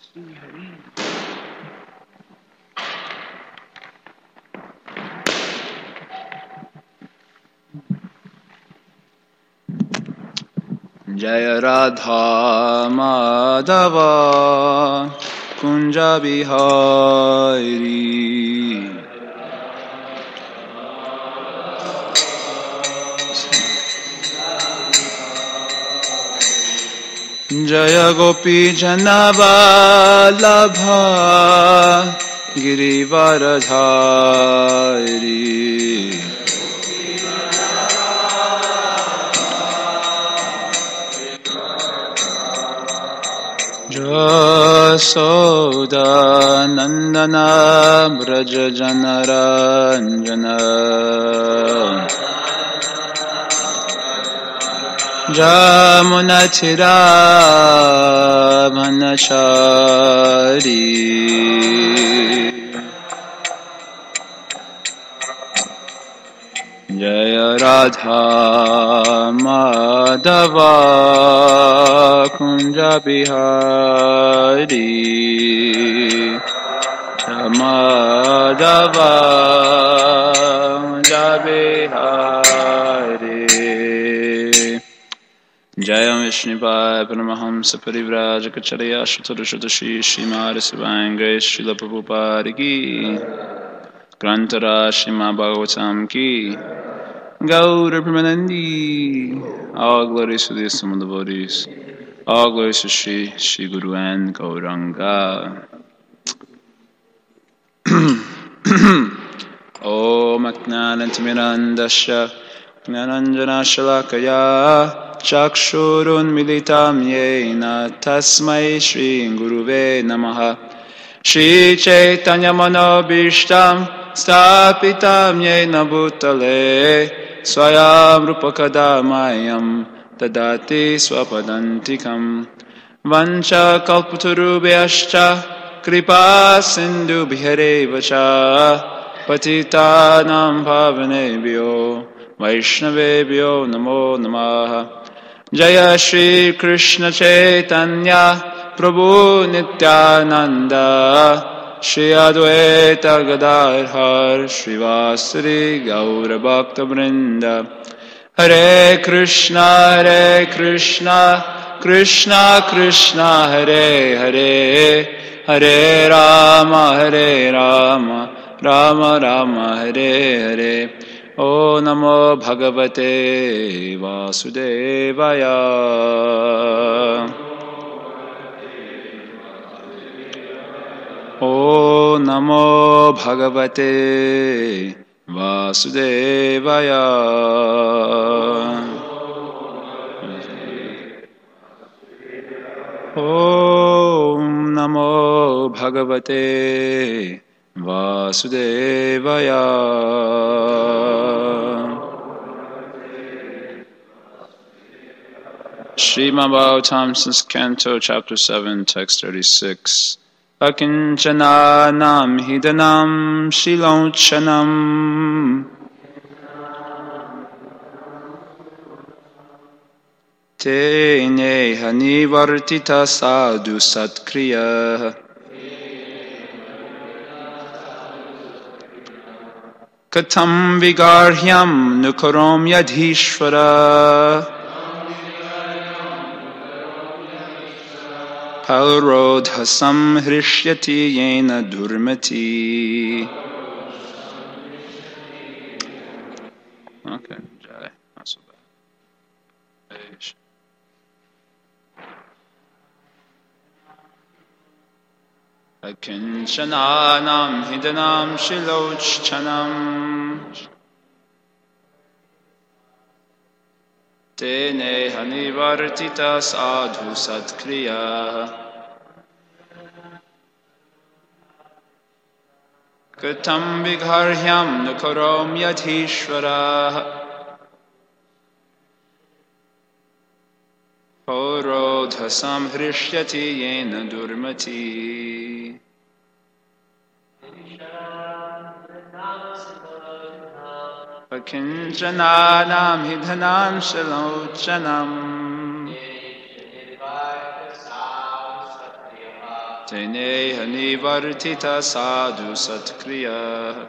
Jaya Radha Madhava Kunja Bihari Jaya Gopi Janavallabha Girivaradhari Jasoda Nandana Braja Janaranjana Jamunatira Manachari Jaya Radha Madhava Kunja Bihari Madhava Kunja Bihari Jaya Vishnupai Paramahamsa Parivrajakacarya Shutarashutashi Shrimad Sivangai Srila Prabhupada Ki Grantara Srimad Bhagavatam Ki Gaura Premanandi. All glories to the Summa devotees. All glories to Shri Guru and Gauranga. Om Aknanantimirandasya Gnananjana Shalakaya Chakshurun Militam Yena Tasmai Shri Guruve Namaha Shri Chaitanya Manobishtam Stapitam Yena Bhutale Swayam Rupakadamayam Tadati Swapadantikam Vancha Kalputarubhyascha Kripa Sindhu Bhiharevacha Patitanam Bhavanebhyo Vaishnavebhyo Namo Namaha Jaya Shri Krishna Chaitanya Prabhu Nityananda Shri Advaita Gadadhar Srivasari Gaura Bhakta Vrinda Hare Krishna Krishna Krishna Hare Hare Hare Rama Rama Rama Hare Hare O Namo Bhagavate Vasudevaya O Namo Bhagavate Vasudevaya Om Namo Bhagavate Vasudevaya Srimad Bhagavatam, Canto, Chapter 7, Text 36. Akinchananam hidanam shilonchanam te neha nivartita sadhu satkriya katam vigarhyam nukarom yadhishvara Palrodhasam hrishyati yena durmati. Okay, Jai. Not so bad. Akinchananam hidanam shilochchanam Tene hanivartita sadhu satkriya Katam vigharhyam nukarom yadhishvara Paurodhasam hrishyati yena durmati Akinchananam hidhanam shalochanam Teneha nivartita sadhu satkriya.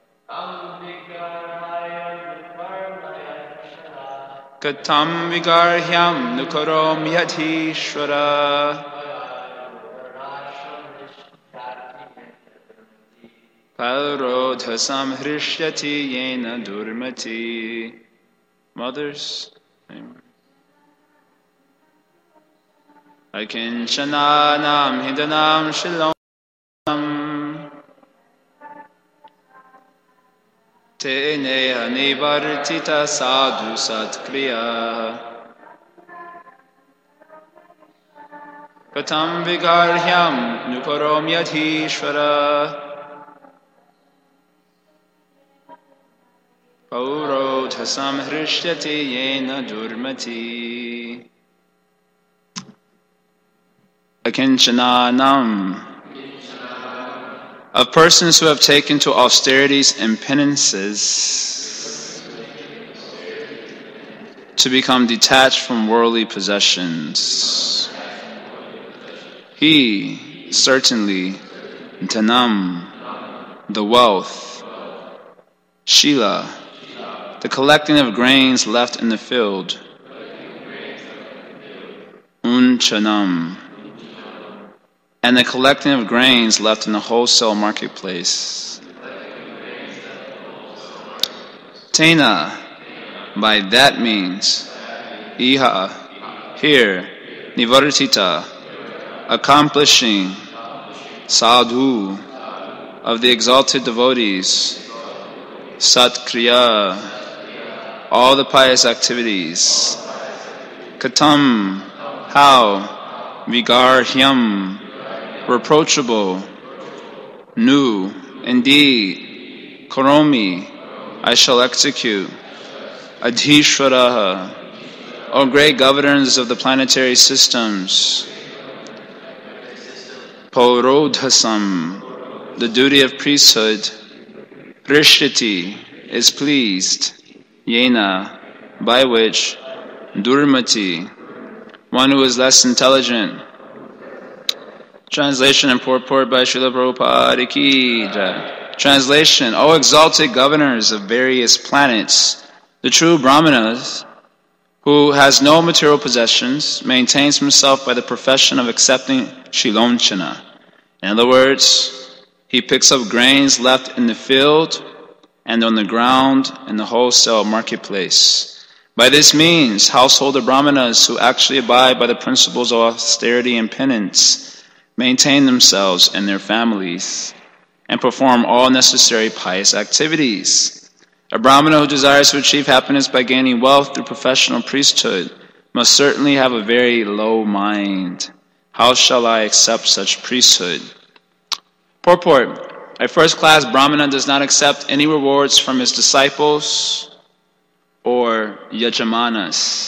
Katam vigarhyam nukarom yadhishvara. Palrodhasam hrishyati yena durmati. Mothers, amen. Akinchananam hidanam shilom Teneha nivartita sadhu satkriya. Katam vigarhyam nukarom yadhishvara. Paurodhasam hrishyati yena durmati. Akinchananam, of persons who have taken to austerities and penances to become detached from worldly possessions. He, certainly, dhanam, the wealth, shila, the collecting of grains left in the field, unchanam, and the collecting of grains left in the wholesale marketplace. Tena, by that means, iha, here, nivartita, accomplishing, sadhu, of the exalted devotees, satkriya, all the pious activities, katam, how, vigarhyam, reproachable, nu, indeed, karomi, I shall execute, adhishvaraha, O great governors of the planetary systems, paurodhasam, the duty of priesthood, rishyati, is pleased, yena, by which, durmati, one who is less intelligent. Translation and purport by Srila Prabhupada Ki Jai. Translation: O exalted governors of various planets, the true Brahmanas, who has no material possessions, maintains himself by the profession of accepting shilonchana. In other words, he picks up grains left in the field and on the ground in the wholesale marketplace. By this means, householder Brahmanas who actually abide by the principles of austerity and penance maintain themselves and their families, and perform all necessary pious activities. A Brahmana who desires to achieve happiness by gaining wealth through professional priesthood must certainly have a very low mind. How shall I accept such priesthood? Purport: a first-class Brahmana does not accept any rewards from his disciples or yajamanas.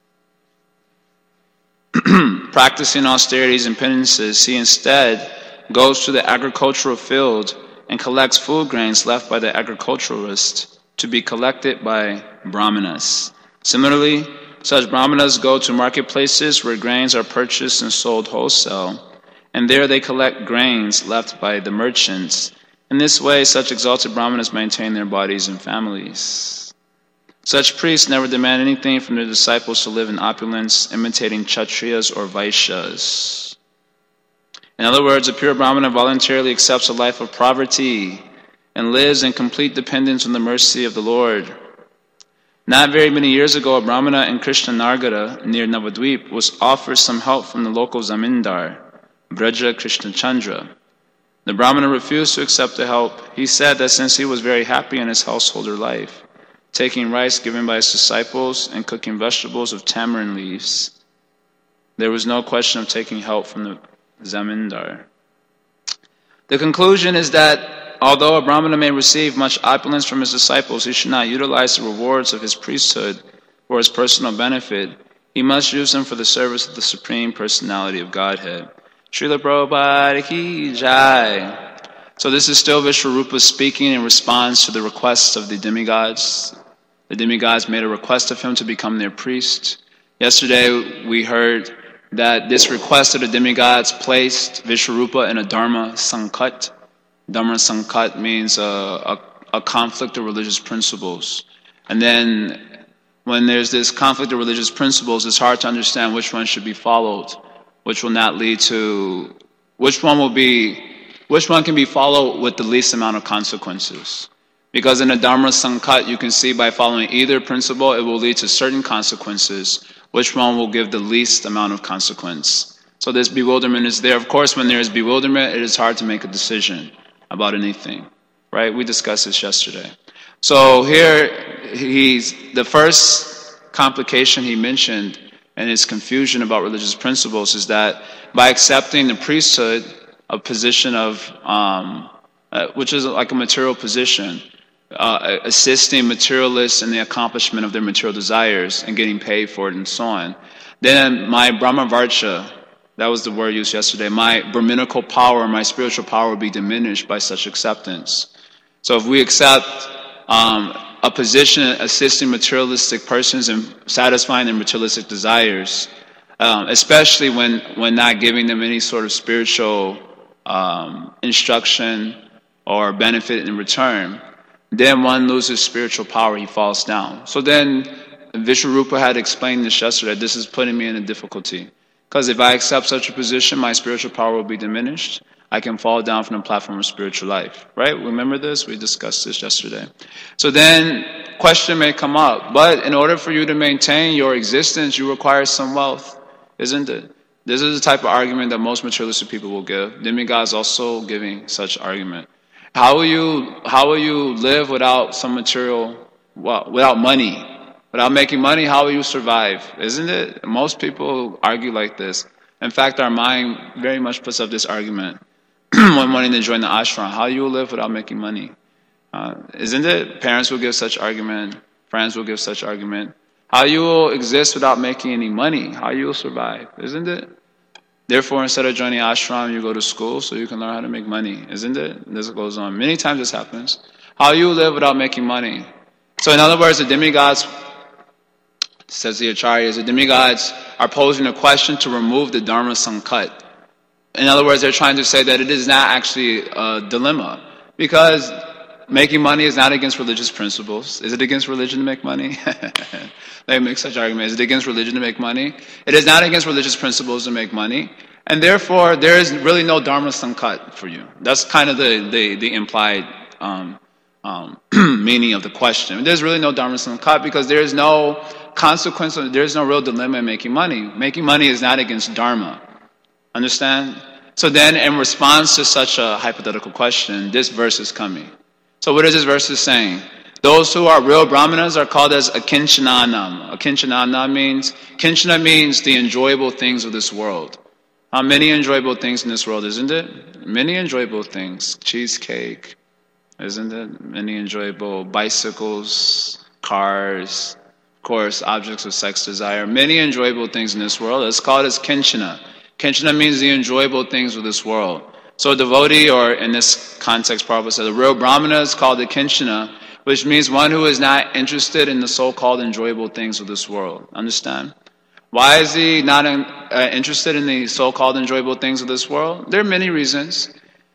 Practicing austerities and penances, he instead goes to the agricultural field and collects food grains left by the agriculturalist to be collected by Brahmanas. Similarly, such Brahmanas go to marketplaces where grains are purchased and sold wholesale, and there they collect grains left by the merchants. In this way, such exalted Brahmanas maintain their bodies and families. Such priests never demand anything from their disciples to live in opulence, imitating Kshatriyas or Vaishyas. In other words, a pure Brahmana voluntarily accepts a life of poverty and lives in complete dependence on the mercy of the Lord. Not very many years ago, a Brahmana in Krishnanagara near Navadvip was offered some help from the local zamindar, Braja Krishnachandra. The Brahmana refused to accept the help. He said that since he was very happy in his householder life, taking rice given by his disciples and cooking vegetables of tamarind leaves, there was no question of taking help from the zamindar. The conclusion is that although a Brahmana may receive much opulence from his disciples, he should not utilize the rewards of his priesthood for his personal benefit. He must use them for the service of the Supreme Personality of Godhead. Srila Prabhupada Ki Jai. So this is still Vishwarupa speaking in response to the requests of the demigods. The demigods made a request of him to become their priest. Yesterday we heard that this request of the demigods placed Vishwarupa in a Dharma Sankat. Dharma Sankat means a conflict of religious principles. And then when there's this conflict of religious principles, it's hard to understand which one should be followed, which will not lead to, which one can be followed with the least amount of consequences. Because in a Dharma Sankat, you can see by following either principle, it will lead to certain consequences. Which one will give the least amount of consequence? So this bewilderment is there. Of course, when there is bewilderment, it is hard to make a decision about anything, right? We discussed this yesterday. So here, the first complication he mentioned in his confusion about religious principles is that by accepting the priesthood, a position of, which is like a material position, assisting materialists in the accomplishment of their material desires and getting paid for it and so on, then my Brahmavarcha, that was the word used yesterday, my Brahminical power, my spiritual power will be diminished by such acceptance. So if we accept a position assisting materialistic persons in satisfying their materialistic desires, especially when not giving them any sort of spiritual instruction or benefit in return, then one loses spiritual power, he falls down. So then Vishwarupa had explained this yesterday, this is putting me in a difficulty. Because if I accept such a position, my spiritual power will be diminished. I can fall down from the platform of spiritual life. Right? Remember this? We discussed this yesterday. So then question may come up, but in order for you to maintain your existence, you require some wealth, isn't it? This is the type of argument that most materialistic people will give. Demigods also giving such argument. How will you live without some material, well, without money? Without making money, how will you survive? Isn't it? Most people argue like this. In fact, our mind very much puts up this argument when wanting to join the ashram. How you will live without making money? Isn't it? Parents will give such argument. Friends will give such argument. How you will exist without making any money? How you will survive? Isn't it? Therefore, instead of joining ashram, you go to school so you can learn how to make money. Isn't it? This goes on. Many times this happens. How you live without making money? So in other words, the demigods, says the Acharyas, the demigods are posing a question to remove the Dharma Sankat. In other words, they're trying to say that it is not actually a dilemma. Because making money is not against religious principles. Is it against religion to make money? They make such arguments. Is it against religion to make money? It is not against religious principles to make money. And therefore, there is really no Dharma Sankat for you. That's kind of the implied meaning of the question. There's really no Dharma Sankat because there is no consequence, there is no real dilemma in making money. Making money is not against Dharma. Understand? So then, in response to such a hypothetical question, this verse is coming. So what is this verse saying? Those who are real Brahmanas are called as akinchananam. Akinchananam means, kinchana means the enjoyable things of this world. How many enjoyable things in this world, isn't it? Many enjoyable things. Cheesecake, isn't it? Many enjoyable bicycles, cars, of course, objects of sex desire. Many enjoyable things in this world. It's called as kinchana. Kinchana means the enjoyable things of this world. So a devotee, or in this context, Prabhupada said, a real Brahmana is called a kinchana, which means one who is not interested in the so-called enjoyable things of this world. Understand? Why is he not interested in the so-called enjoyable things of this world? There are many reasons.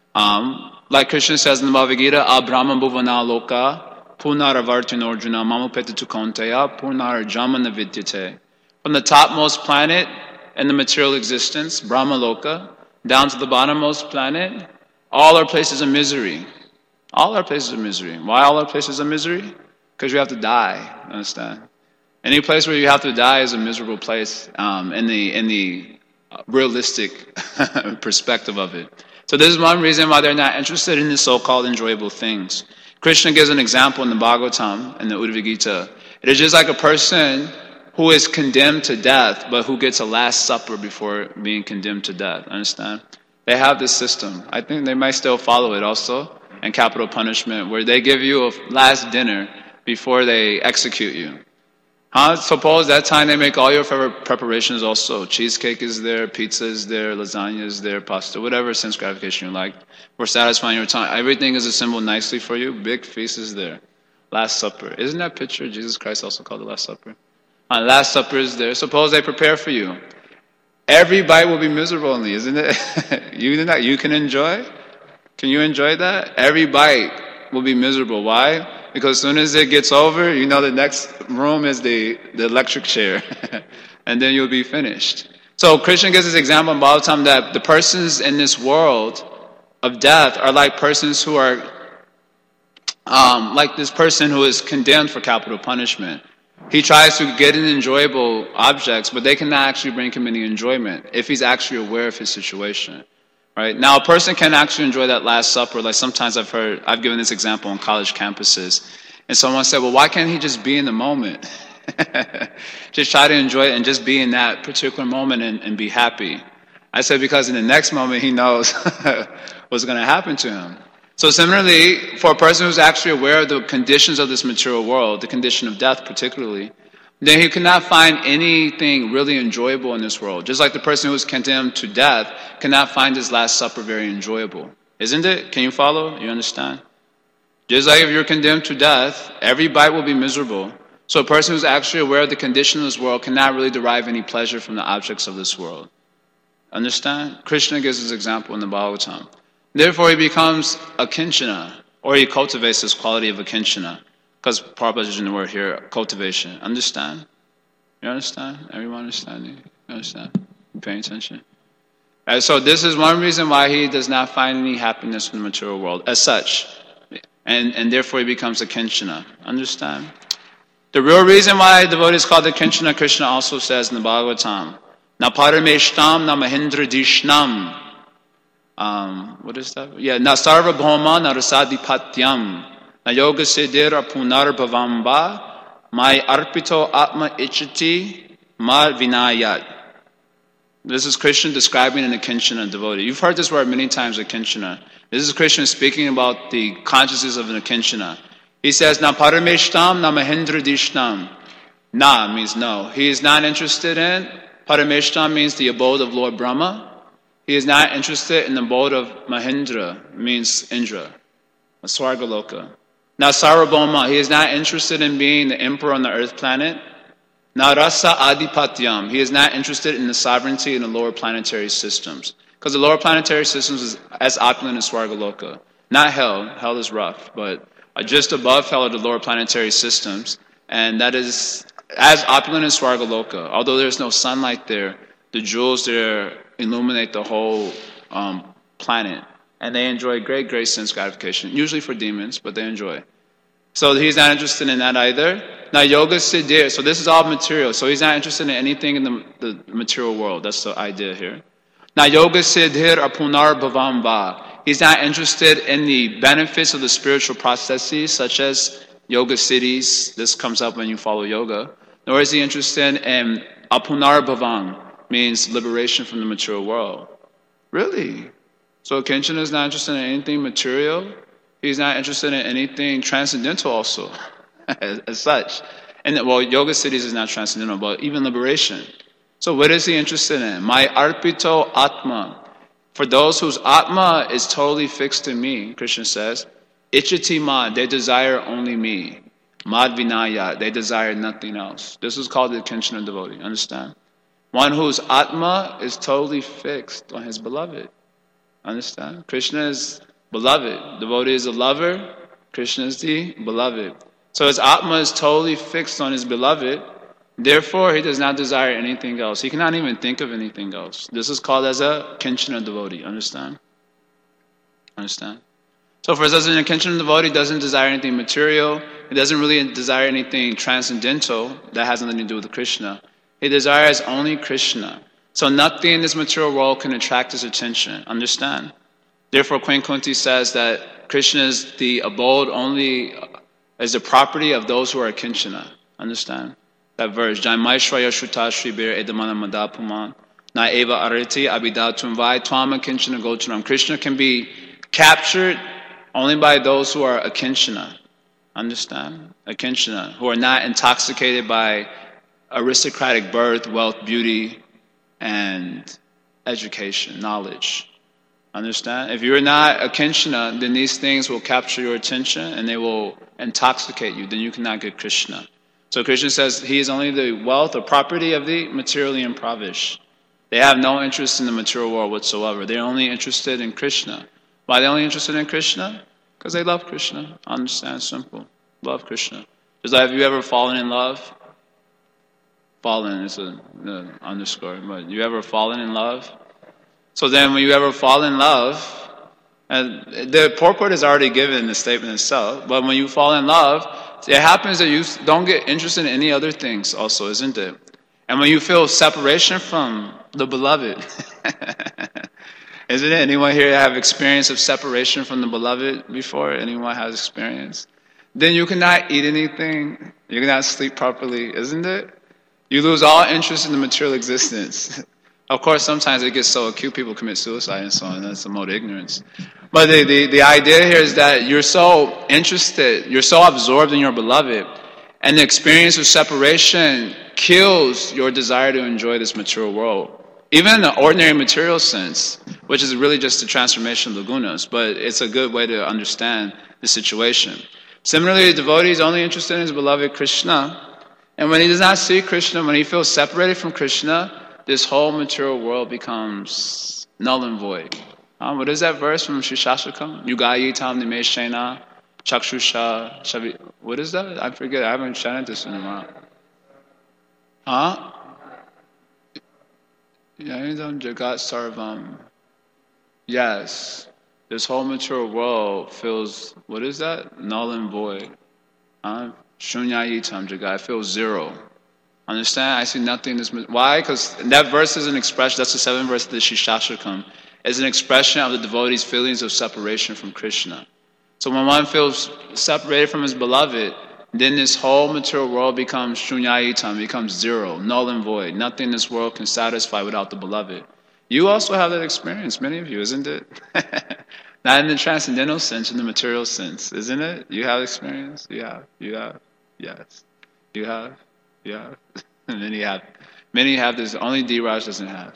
Like Krishna says in the Bhagavad Gita, Abrahma bhuvana loka punaravartin arjuna mamupetitu kaunteya punarjamana vidyate. From the topmost planet in the material existence, Brahma Loka, down to the bottommost planet, all are places of misery. All are places of misery. Why all are places of misery? Because you have to die, understand? Any place where you have to die is a miserable place in the realistic perspective of it. So this is one reason why they're not interested in the so-called enjoyable things. Krishna gives an example in the Bhagavatam, in the Uddhava Gita. It is just like a person who is condemned to death, but who gets a last supper before being condemned to death. Understand? They have this system. I think they might still follow it also in capital punishment, where they give you a last dinner before they execute you. Suppose that time they make all your favorite preparations also. Cheesecake is there, pizza is there, lasagna is there, pasta, whatever sense gratification you like. For satisfying your time. Everything is assembled nicely for you. Big feast is there. Last Supper. Isn't that picture of Jesus Christ also called the Last Supper? Last Supper is there. Suppose they prepare for you. Every bite will be miserable only, isn't it? You can enjoy? Can you enjoy that? Every bite will be miserable. Why? Because as soon as it gets over, you know the next room is the electric chair. And then you'll be finished. So Krishna gives this example in Bhagavatam that the persons in this world of death are like persons who are like this person who is condemned for capital punishment. He tries to get in enjoyable objects, but they cannot actually bring him any enjoyment if he's actually aware of his situation. Right? Now, a person can actually enjoy that Last Supper. Like sometimes I've given this example on college campuses, and someone said, well, why can't he just be in the moment? Just try to enjoy it and just be in that particular moment and be happy. I said, because in the next moment, he knows what's going to happen to him. So similarly, for a person who's actually aware of the conditions of this material world, the condition of death particularly, then he cannot find anything really enjoyable in this world. Just like the person who is condemned to death cannot find his Last Supper very enjoyable. Isn't it? Can you follow? You understand? Just like if you're condemned to death, every bite will be miserable. So a person who's actually aware of the condition of this world cannot really derive any pleasure from the objects of this world. Understand? Krishna gives this example in the Bhagavatam. Therefore, he becomes a kinchana, or he cultivates this quality of a kinchana. Because Prabhupada is using the word here, cultivation. Understand? You understand? Everyone understanding? You understand? You paying attention? And so this is one reason why he does not find any happiness in the material world as such. And therefore he becomes a kinchana. Understand? The real reason why the devotee is called the kinchana, Krishna also says in the Bhagavatam, Na parameshtam na mahindradishnam. What is that? Yeah, na sarva bhoma na rasadipatyam. Na yoga siddhir apunar bhavamba. Mai arpito atma ichati ma vinayat. This is Krishna describing in the kinchana devotee. You've heard this word many times, the kinchana. This is Krishna speaking about the consciousness of the kinchana. He says, Na parameshtam na mahindradishnam. Na means no. He is not interested in. Parameshtam means the abode of Lord Brahma. He is not interested in the abode of Mahindra, means Indra, Swargaloka. Now Sarvabhauma, he is not interested in being the emperor on the earth planet. Now Rasa Adipatyam, he is not interested in the sovereignty in the lower planetary systems. Because the lower planetary systems is as opulent as Swargaloka. Not hell, hell is rough, but just above hell are the lower planetary systems. And that is as opulent as Swargaloka. Although there's no sunlight there, the jewels there illuminate the whole planet. And they enjoy great, great sense gratification. Usually for demons, but they enjoy. So he's not interested in that either. Now yoga siddhir, so this is all material. So he's not interested in anything in the material world. That's the idea here. Now yoga siddhir apunar bhavamba. He's not interested in the benefits of the spiritual processes, such as yoga siddhis. This comes up when you follow yoga. Nor is he interested in apunar bhavang, means liberation from the material world. Really? So Kinchana is not interested in anything material. He's not interested in anything transcendental also, as such. And well, yoga siddhis is not transcendental, but even liberation. So what is he interested in? My arpito atma. For those whose atma is totally fixed in me, Krishna says, ichati ma, they desire only me. Mad vinaya, they desire nothing else. This is called the Kinchana devotee, understand? One whose atma is totally fixed on his beloved. Understand? Krishna is beloved. Devotee is a lover. Krishna is the beloved. So his atma is totally fixed on his beloved. Therefore, he does not desire anything else. He cannot even think of anything else. This is called as a Kinchana devotee. Understand? Understand? So for us, a Kinchana devotee doesn't desire anything material. He doesn't really desire anything transcendental that has nothing to do with Krishna. He desires only Krishna. So nothing in this material world can attract his attention. Understand? Therefore, Queen Kunti says that Krishna is the abode only, is the property of those who are Kinchana. Understand? That verse. Jaimaishwaya Shuta Shri Bir Edamana Madapuman. Na Eva Arati Abidatum Vai Twama Kinchana Gocharam. Krishna can be captured only by those who are a Kinchana. Understand? A Kinchana. Who are not intoxicated by aristocratic birth, wealth, beauty, and education, knowledge. Understand? If you're not a Kinchana, then these things will capture your attention and they will intoxicate you. Then you cannot get Krishna. So Krishna says he is only the wealth or property of the materially impoverished. They have no interest in the material world whatsoever. They're only interested in Krishna. Why are they only interested in Krishna? Because they love Krishna. Understand, simple. Love Krishna. Just like, have you ever fallen in love? Fallen is an underscore, but you ever fallen in love? So then when you ever fall in love, and the purport is already given in the statement itself, but when you fall in love, it happens that you don't get interested in any other things also, isn't it? And when you feel separation from the beloved, isn't it? Anyone here have experience of separation from the beloved before? Anyone has experience? Then you cannot eat anything, you cannot sleep properly, isn't it? You lose all interest in the material existence. Of course, sometimes it gets so acute, people commit suicide and so on. That's the mode of ignorance. But the idea here is that you're so interested, you're so absorbed in your beloved, and the experience of separation kills your desire to enjoy this material world. Even in the ordinary material sense, which is really just the transformation of the gunas, but it's a good way to understand the situation. Similarly, the devotee is only interested in his beloved Krishna, and when he does not see Krishna, when he feels separated from Krishna, this whole material world becomes null and void. What is that verse from Shishashakam? Yugayitam nimeshena chakshusha shavi. What is that? I forget. I haven't chanted this in a while. Yayidam jagat sarvam. Yes. This whole material world feels, what is that? Null and void. Shunyayitam jagat. It feels zero. Understand? I see nothing in this. Why? Because that verse is an expression, that's the 7th verse of the Shishashakam, is an expression of the devotee's feelings of separation from Krishna. So when one feels separated from his beloved, then this whole material world becomes shunyayitam, becomes zero, null and void. Nothing in this world can satisfy without the beloved. You also have that experience, many of you, isn't it? Not in the transcendental sense, in the material sense, isn't it? You have experience? You have, yes. You have. Yeah, many have this. Only D-Raj doesn't have.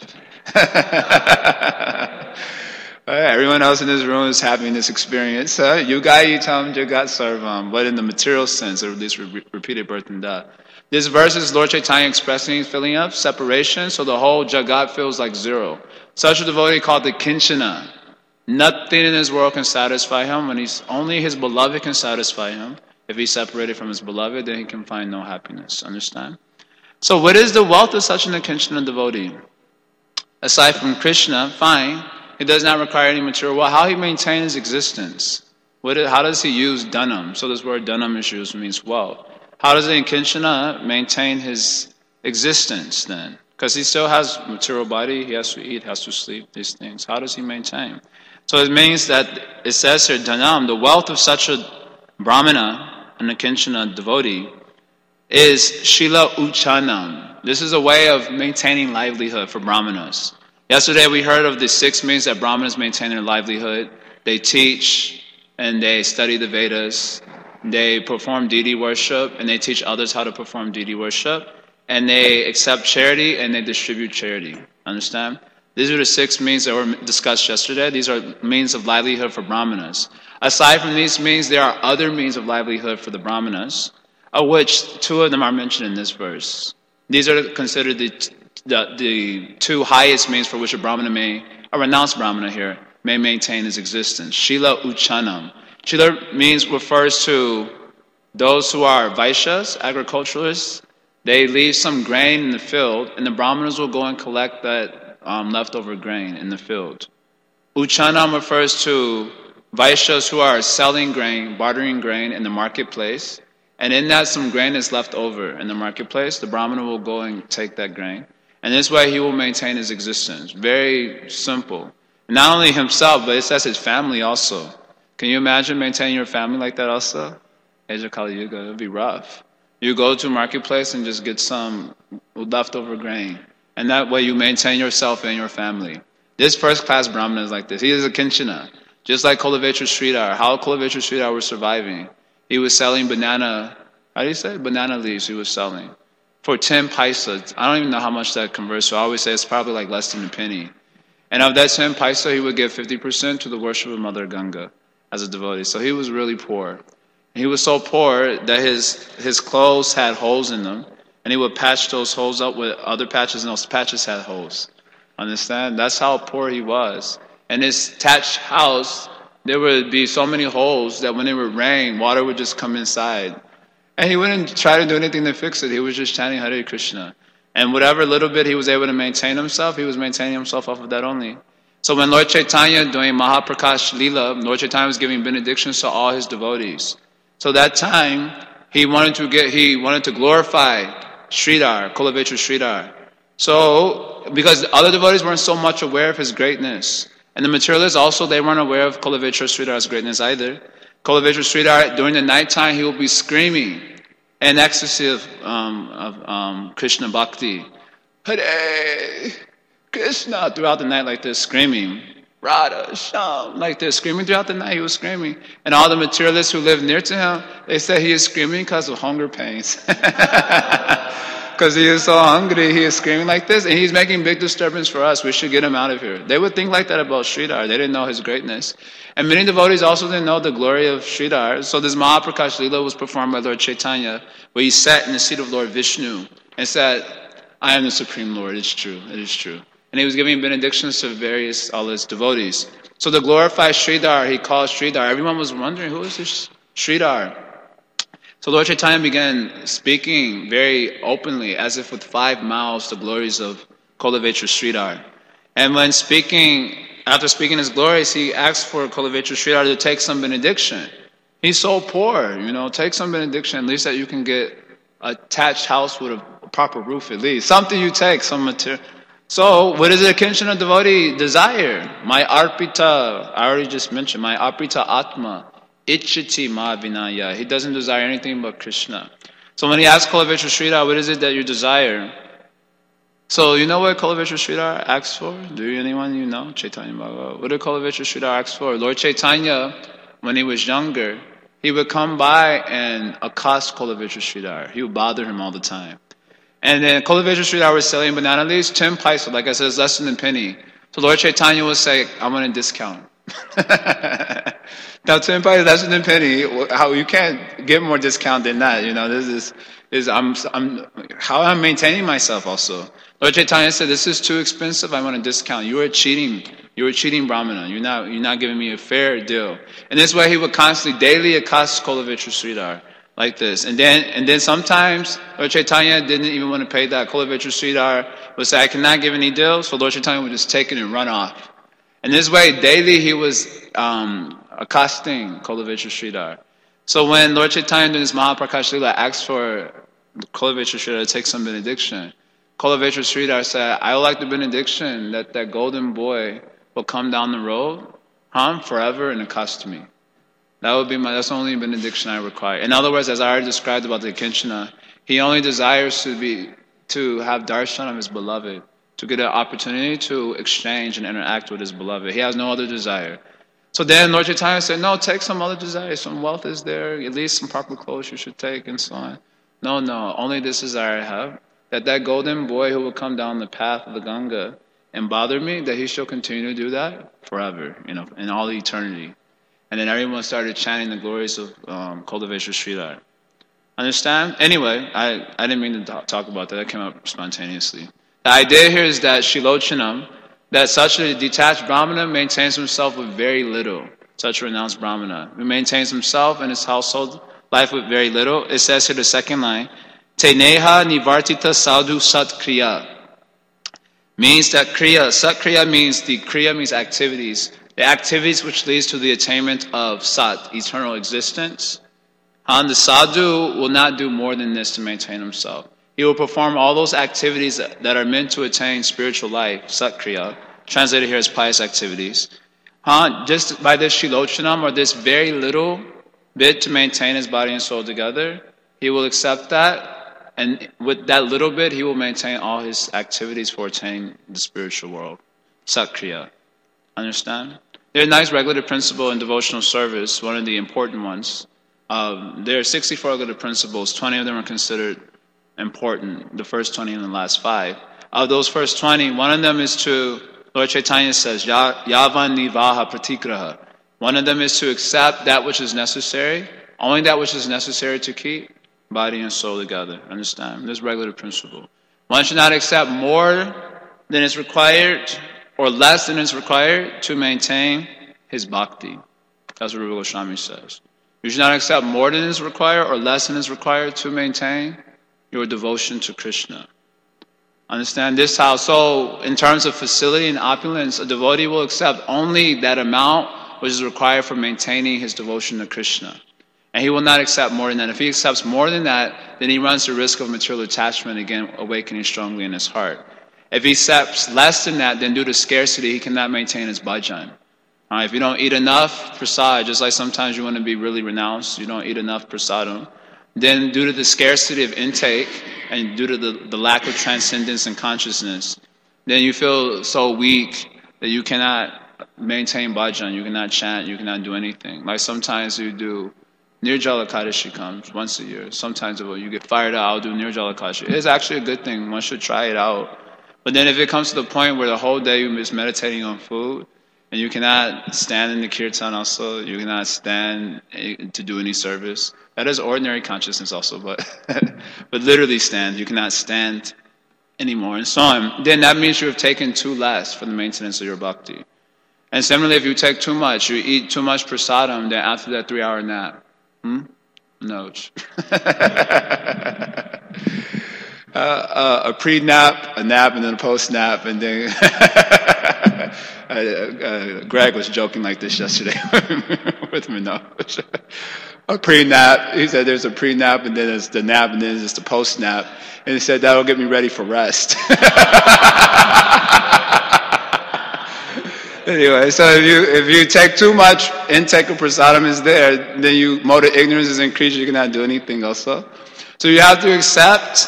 Everyone else in this room is having this experience. Yugayitam jagat sarvam, but in the material sense, or at least repeated birth and death. This verse is Lord Chaitanya expressing his feeling of separation, so the whole jagat feels like zero. Such a devotee called the kinchana. Nothing in this world can satisfy him. When only his beloved can satisfy him. If he's separated from his beloved, then he can find no happiness. Understand? So what is the wealth of such an Kinchana devotee? Aside from Krishna, fine. He does not require any material wealth. How he maintains his existence? How does he use dhanam? So this word dhanam is used, means wealth. How does the Kinchana maintain his existence then? Because he still has material body, he has to eat, has to sleep, these things. How does he maintain? So it means that it says here, dhanam, the wealth of such a Brahmana, and a Kinchana devotee, is Shila Uchanam. This is a way of maintaining livelihood for Brahmanas. Yesterday we heard of the 6 means that Brahmanas maintain their livelihood. They teach and they study the Vedas. They perform deity worship and they teach others how to perform deity worship. And they accept charity and they distribute charity. Understand? These are the 6 means that were discussed yesterday. These are means of livelihood for Brahmanas. Aside from these means, there are other means of livelihood for the Brahmanas, of which 2 of them are mentioned in this verse. These are considered the 2 highest means for which a Brahmana a renounced Brahmana here, may maintain his existence. Shila Uchanam. Shila means refers to those who are Vaishyas, agriculturalists. They leave some grain in the field, and the Brahmanas will go and collect that leftover grain in the field. Uchanam refers to Vaishyas who are selling grain, bartering grain in the marketplace, and in that some grain is left over in the marketplace, the Brahmana will go and take that grain. And this way he will maintain his existence. Very simple. Not only himself, but it says his family also. Can you imagine maintaining your family like that also? Age of Kali Yuga, it would be rough. You go to a marketplace and just get some leftover grain. And that way you maintain yourself and your family. This first class Brahmana is like this. He is a Kinchana. Just like Kulavechra Sridhar. How Kulavechra Sridhar was surviving. He was selling banana, how do you say? Banana leaves he was selling. For 10 paisa. I don't even know how much that converts to. I always say it's probably like less than a penny. And of that 10 paisa, he would give 50% to the worship of Mother Ganga as a devotee. So he was really poor. He was so poor that his clothes had holes in them. And he would patch those holes up with other patches, and those patches had holes. Understand? That's how poor he was. And his thatched house, there would be so many holes that when it would rain, water would just come inside. And he wouldn't try to do anything to fix it. He was just chanting Hare Krishna. And whatever little bit he was able to maintain himself, he was maintaining himself off of that only. So when Lord Chaitanya doing Mahaprakash Leela, Lord Chaitanya was giving benedictions to all his devotees. So that time, he wanted to glorify Sridhar, Kulavetra Sridhar. So, because other devotees weren't so much aware of his greatness. And the materialists also, they weren't aware of Kulavetra Sridhar's greatness either. Kulavetra Sridhar, during the nighttime, he will be screaming in ecstasy of Krishna Bhakti. Hare Krishna, throughout the night like this, screaming. Radha, Sham, like this, screaming throughout the night, he was screaming. And all the materialists who lived near to him, they said he is screaming because of hunger pains. Because he is so hungry, he is screaming like this, and he's making big disturbance for us. We should get him out of here. They would think like that about Sridhar. They didn't know his greatness. And many devotees also didn't know the glory of Sridhar. So this Mahaprakash Leela was performed by Lord Chaitanya, where he sat in the seat of Lord Vishnu and said, I am the Supreme Lord. It's true. It is true. And he was giving benedictions to all his devotees. So to glorify Sridhar, he called Sridhar. Everyone was wondering, who is this Sridhar? So Lord Chaitanya began speaking very openly, as if with 5 mouths, the glories of Kulavetra Sridhar. And when after speaking his glories, he asked for Kulavetra Sridhar to take some benediction. He's so poor, take some benediction, at least that you can get a attached house with a proper roof at least. Something you take, some material. So, what does a Kinshana devotee desire? My Arpita, I already just mentioned, my Arpita Atma, Ichchati Ma Vinaya. He doesn't desire anything but Krishna. So when he asked Kulavetra Sridhar, what is it that you desire? So, you know what Kulavetra Sridhar asked for? Anyone you know? Chaitanya Bhagavad. What did Kulavetra Sridhar ask for? Lord Chaitanya, when he was younger, he would come by and accost Kulavetra Sridhar. He would bother him all the time. And then Kulavetra Sridhar was selling banana leaves, 10 paisa, like I said, it's less than a penny. So Lord Chaitanya would say, I want a discount. Now 10 paisa, less than a penny. How you can't get more discount than that? This is how I'm maintaining myself also. Lord Chaitanya said, this is too expensive, I want a discount. You are cheating Brahmana. You're not giving me a fair deal. And this way he would constantly, daily accost Kulavetra Sridhar. Like this. And then sometimes Lord Chaitanya didn't even want to pay that. Kulavetra Sridhar would say, I cannot give any deal. So Lord Chaitanya would just take it and run off. And this way, daily he was accosting Kulavetra Sridhar. So when Lord Chaitanya during this Mahaprakash Leela asked for Kulavetra Sridhar to take some benediction, Kulavetra Sridhar said, I would like the benediction that golden boy will come down the road forever and accost me. That's the only benediction I require. In other words, as I already described about the Kinshana, he only desires to have darshan of his beloved, to get an opportunity to exchange and interact with his beloved. He has no other desire. So then Lord Chaitanya said, no, take some other desire. Some wealth is there, at least some proper clothes you should take and so on. No, only this desire I have, that golden boy who will come down the path of the Ganga and bother me, that he shall continue to do that forever, in all eternity. And then everyone started chanting the glories of Kulavetra Sridhar. Understand? Anyway, I didn't mean to talk about that. That came up spontaneously. The idea here is that Shilochanam, that such a detached Brahmana maintains himself with very little. Such a renounced Brahmana. He maintains himself and his household life with very little. It says here the second line, Te neha nivartita sadhu sat kriya. Means that kriya, sat kriya means activities. The activities which leads to the attainment of sat, eternal existence. The sadhu will not do more than this to maintain himself. He will perform all those activities that are meant to attain spiritual life, sat kriya, translated here as pious activities. Just by this shilochanam, or this very little bit to maintain his body and soul together, he will accept that, and with that little bit, he will maintain all his activities for attaining the spiritual world, sat kriya. Understand? There's a nice regulative principle in devotional service, one of the important ones. There are 64 regulative principles. 20 of them are considered important, the first 20 and the last 5. Of those first 20, one of them is to, Lord Chaitanya says, Yavan Nivaha Pratigraha. One of them is to accept that which is necessary, only that which is necessary to keep body and soul together. Understand? This regulative principle. One should not accept more than is required, or less than is required to maintain his bhakti. That's what Rupa Goswami says. You should not accept more than is required or less than is required to maintain your devotion to Krishna. Understand this how, so in terms of facility and opulence, a devotee will accept only that amount which is required for maintaining his devotion to Krishna. And he will not accept more than that. If he accepts more than that, then he runs the risk of material attachment, again, awakening strongly in his heart. If he accepts less than that, then due to scarcity, he cannot maintain his bhajan. If you don't eat enough prasad, just like sometimes you want to be really renounced, you don't eat enough prasadam, then due to the scarcity of intake and due to the lack of transcendence and consciousness, then you feel so weak that you cannot maintain bhajan, you cannot chant, you cannot do anything. Like sometimes you do Nirjala Kadashi comes once a year. Sometimes you get fired out, I'll do Nirjala Kadashi. It's actually a good thing. One should try it out. But then if it comes to the point where the whole day you're just meditating on food, and you cannot stand in the kirtan also, you cannot stand to do any service. That is ordinary consciousness also, but literally stand. You cannot stand anymore, and so on. Then that means you have taken too less for the maintenance of your bhakti. And similarly, if you take too much, you eat too much prasadam, then after that 3-hour nap, no. A pre-nap, a nap, and then a post-nap, and then Greg was joking like this yesterday with Manoj. A pre-nap, he said there's a pre-nap, and then there's the nap, and then there's the post-nap, and he said that'll get me ready for rest. Anyway, so if you take too much, intake of prasadam is there, then mode of ignorance is increased, you cannot do anything also. So you have to accept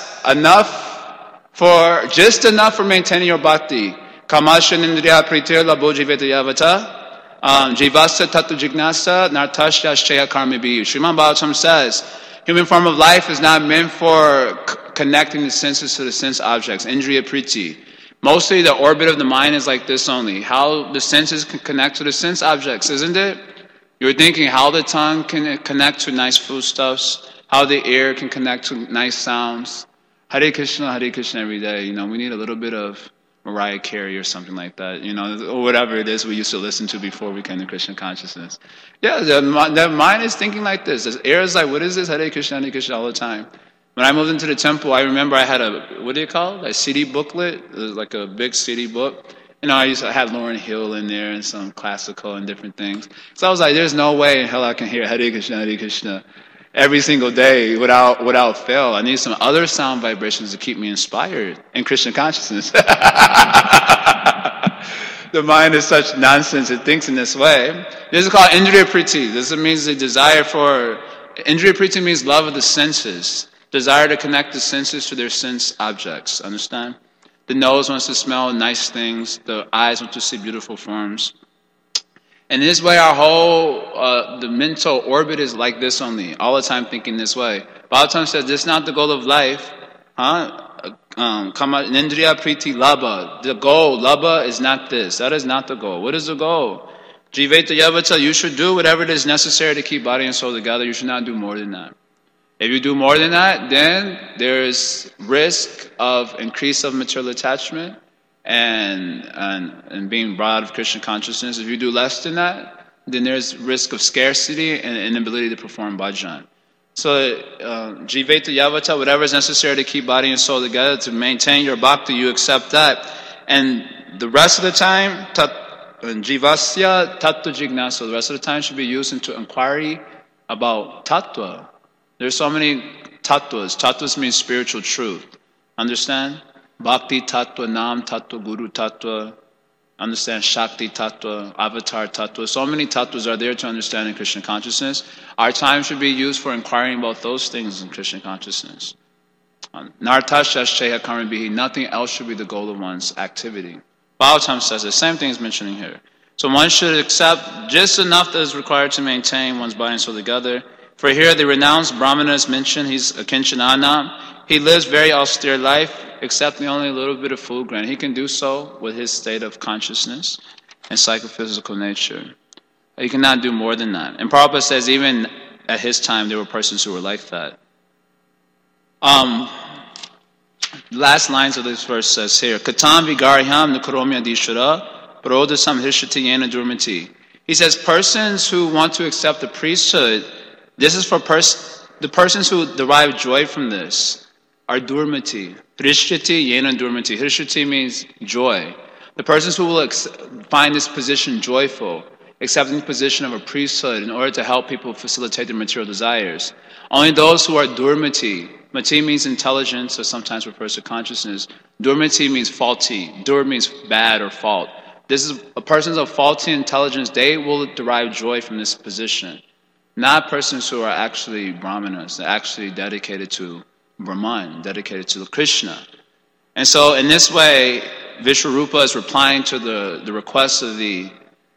just enough for maintaining your bhakti. Kamasya nindriya pritir labo jiveta yavata jivasya tattva jignasa nartasya shaya karmibi. Srimad Bhagavatam says, human form of life is not meant for connecting the senses to the sense objects, indriya priti. Mostly the orbit of the mind is like this only. How the senses can connect to the sense objects, isn't it? You're thinking how the tongue can connect to nice foodstuffs, how the ear can connect to nice sounds. Hare Krishna every day. We need a little bit of Mariah Carey or something like that, or whatever it is we used to listen to before we came to Krishna consciousness. Yeah, the mind is thinking like this. The ear is like, what is this? Hare Krishna all the time. When I moved into the temple, I remember I had a CD booklet. It was like a big CD book. I had Lauryn Hill in there and some classical and different things. So I was like, there's no way in hell I can hear Hare Krishna every single day without fail. I need some other sound vibrations to keep me inspired in Krishna consciousness. The mind is such nonsense, it thinks in this way. This is called Indriya Priti. This means the desire for... Indriya Priti means love of the senses. Desire to connect the senses to their sense objects. Understand? The nose wants to smell nice things. The eyes want to see beautiful forms. And in this way, our whole, the mental orbit is like this only. All the time thinking this way. Bhagavatam says, this is not the goal of life. Nindriya Priti Labha. The goal, Labha, is not this. That is not the goal. What is the goal? Jiveta Yavata, you should do whatever it is necessary to keep body and soul together. You should not do more than that. If you do more than that, then there is risk of increase of material attachment and being brought out of Krishna consciousness. If you do less than that, then there's risk of scarcity and inability to perform bhajan. So, jiveta yavata, whatever is necessary to keep body and soul together, to maintain your bhakti, you accept that. And the rest of the time, jivasya tattva jignasa, the rest of the time should be used into inquiry about tattva. There's so many tattvas. Tattvas means spiritual truth. Understand? Bhakti tattva, Nam tattva, Guru tattva. Understand? Shakti tattva, Avatar tattva. So many tattvas are there to understand in Krishna consciousness. Our time should be used for inquiring about those things in Krishna consciousness. Nartasya karmibihi. Nothing else should be the goal of one's activity. Bhagavatam says the same thing is mentioning here. So one should accept just enough that is required to maintain one's body and soul together. For here, the renounced Brahmana is mentioned. He's a Kinchanana. He lives very austere life, accepting only a little bit of food grain. He can do so with his state of consciousness and psychophysical nature. He cannot do more than that. And Prabhupada says even at his time, there were persons who were like that. The last lines of this verse says here, Katam vigarhyam nukaromya dishara, parodasam hishati yena durmati. He says, persons who want to accept the priesthood, this is for the persons who derive joy from this are durmati. Hrishati yena durmati. Hrishati means joy. The persons who will find this position joyful, accepting the position of a priesthood in order to help people facilitate their material desires. Only those who are durmati. Mati means intelligence, or sometimes refers to consciousness. Durmati means faulty. Dur means bad or fault. This is a person of faulty intelligence. They will derive joy from this position. Not persons who are actually brahmanas, they're actually dedicated to Brahman, dedicated to Krishna. And so in this way, Vishwarupa is replying to the request of the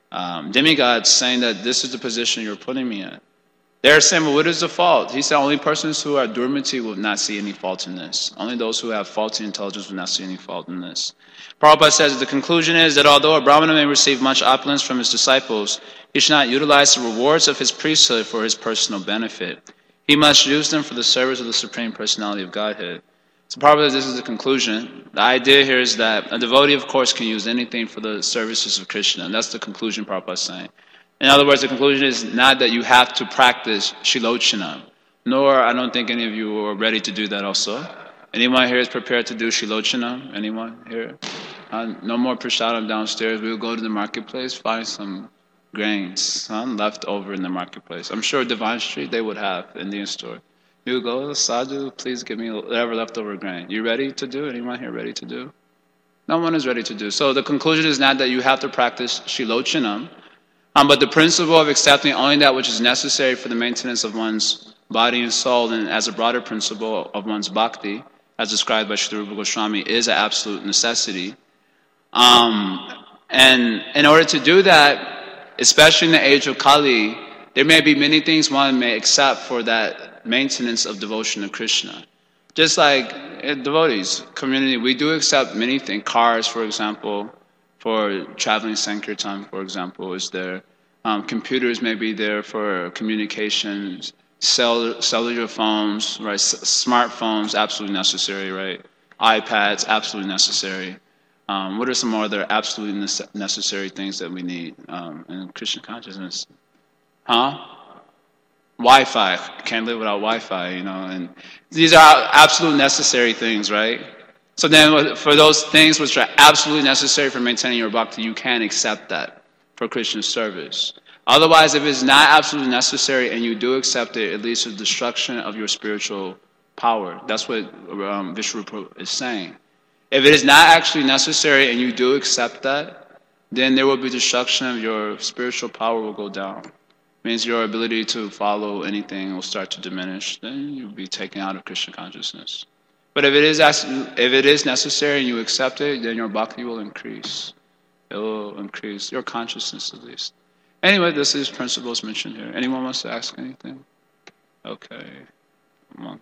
demigods, saying that this is the position you're putting me in. They're saying, well, what is the fault? He said, only persons who are durmati will not see any fault in this. Only those who have faulty intelligence will not see any fault in this. Prabhupada says the conclusion is that although a Brahmana may receive much opulence from his disciples, he should not utilize the rewards of his priesthood for his personal benefit. He must use them for the service of the Supreme Personality of Godhead. So Prabhupada, this is the conclusion. The idea here is that a devotee, of course, can use anything for the services of Krishna. And that's the conclusion Prabhupada is saying. In other words, the conclusion is not that you have to practice Shilochana, nor I don't think any of you are ready to do that also. Anyone here is prepared to do Shilochana? Anyone here? No more prasadam downstairs. We will go to the marketplace, find some grains left over in the marketplace. I'm sure Divine Street they would have Indian store. We will go, Sadhu, please give me whatever leftover grain. You ready to do? Anyone here ready to do? No one is ready to do. So the conclusion is not that you have to practice Shilochanam, but the principle of accepting only that which is necessary for the maintenance of one's body and soul, and as a broader principle of one's bhakti, as described by Sri Rupa Goswami, is an absolute necessity. And in order to do that, especially in the age of Kali, there may be many things one may accept for that maintenance of devotion to Krishna. Just like devotees, community, we do accept many things. Cars, for example, for traveling Sankirtan, for example, is there. Computers may be there for communications. Cellular phones, right? Smartphones, absolutely necessary, right? iPads, absolutely necessary. What are some other absolutely necessary things that we need in Krishna consciousness? Wi-Fi. Can't live without Wi-Fi, and these are absolute necessary things, right? So then for those things which are absolutely necessary for maintaining your bhakti, you can accept that for Krishna's service. Otherwise, if it's not absolutely necessary and you do accept it, it leads to the destruction of your spiritual power. That's what Vishwarupa is saying. If it is not actually necessary and you do accept that, then there will be destruction of your spiritual power will go down. It means your ability to follow anything will start to diminish. Then you'll be taken out of Krishna consciousness. But if it is necessary and you accept it, then your bhakti will increase. It will increase your consciousness at least. Anyway, this is principles mentioned here. Anyone wants to ask anything? Okay. Monk.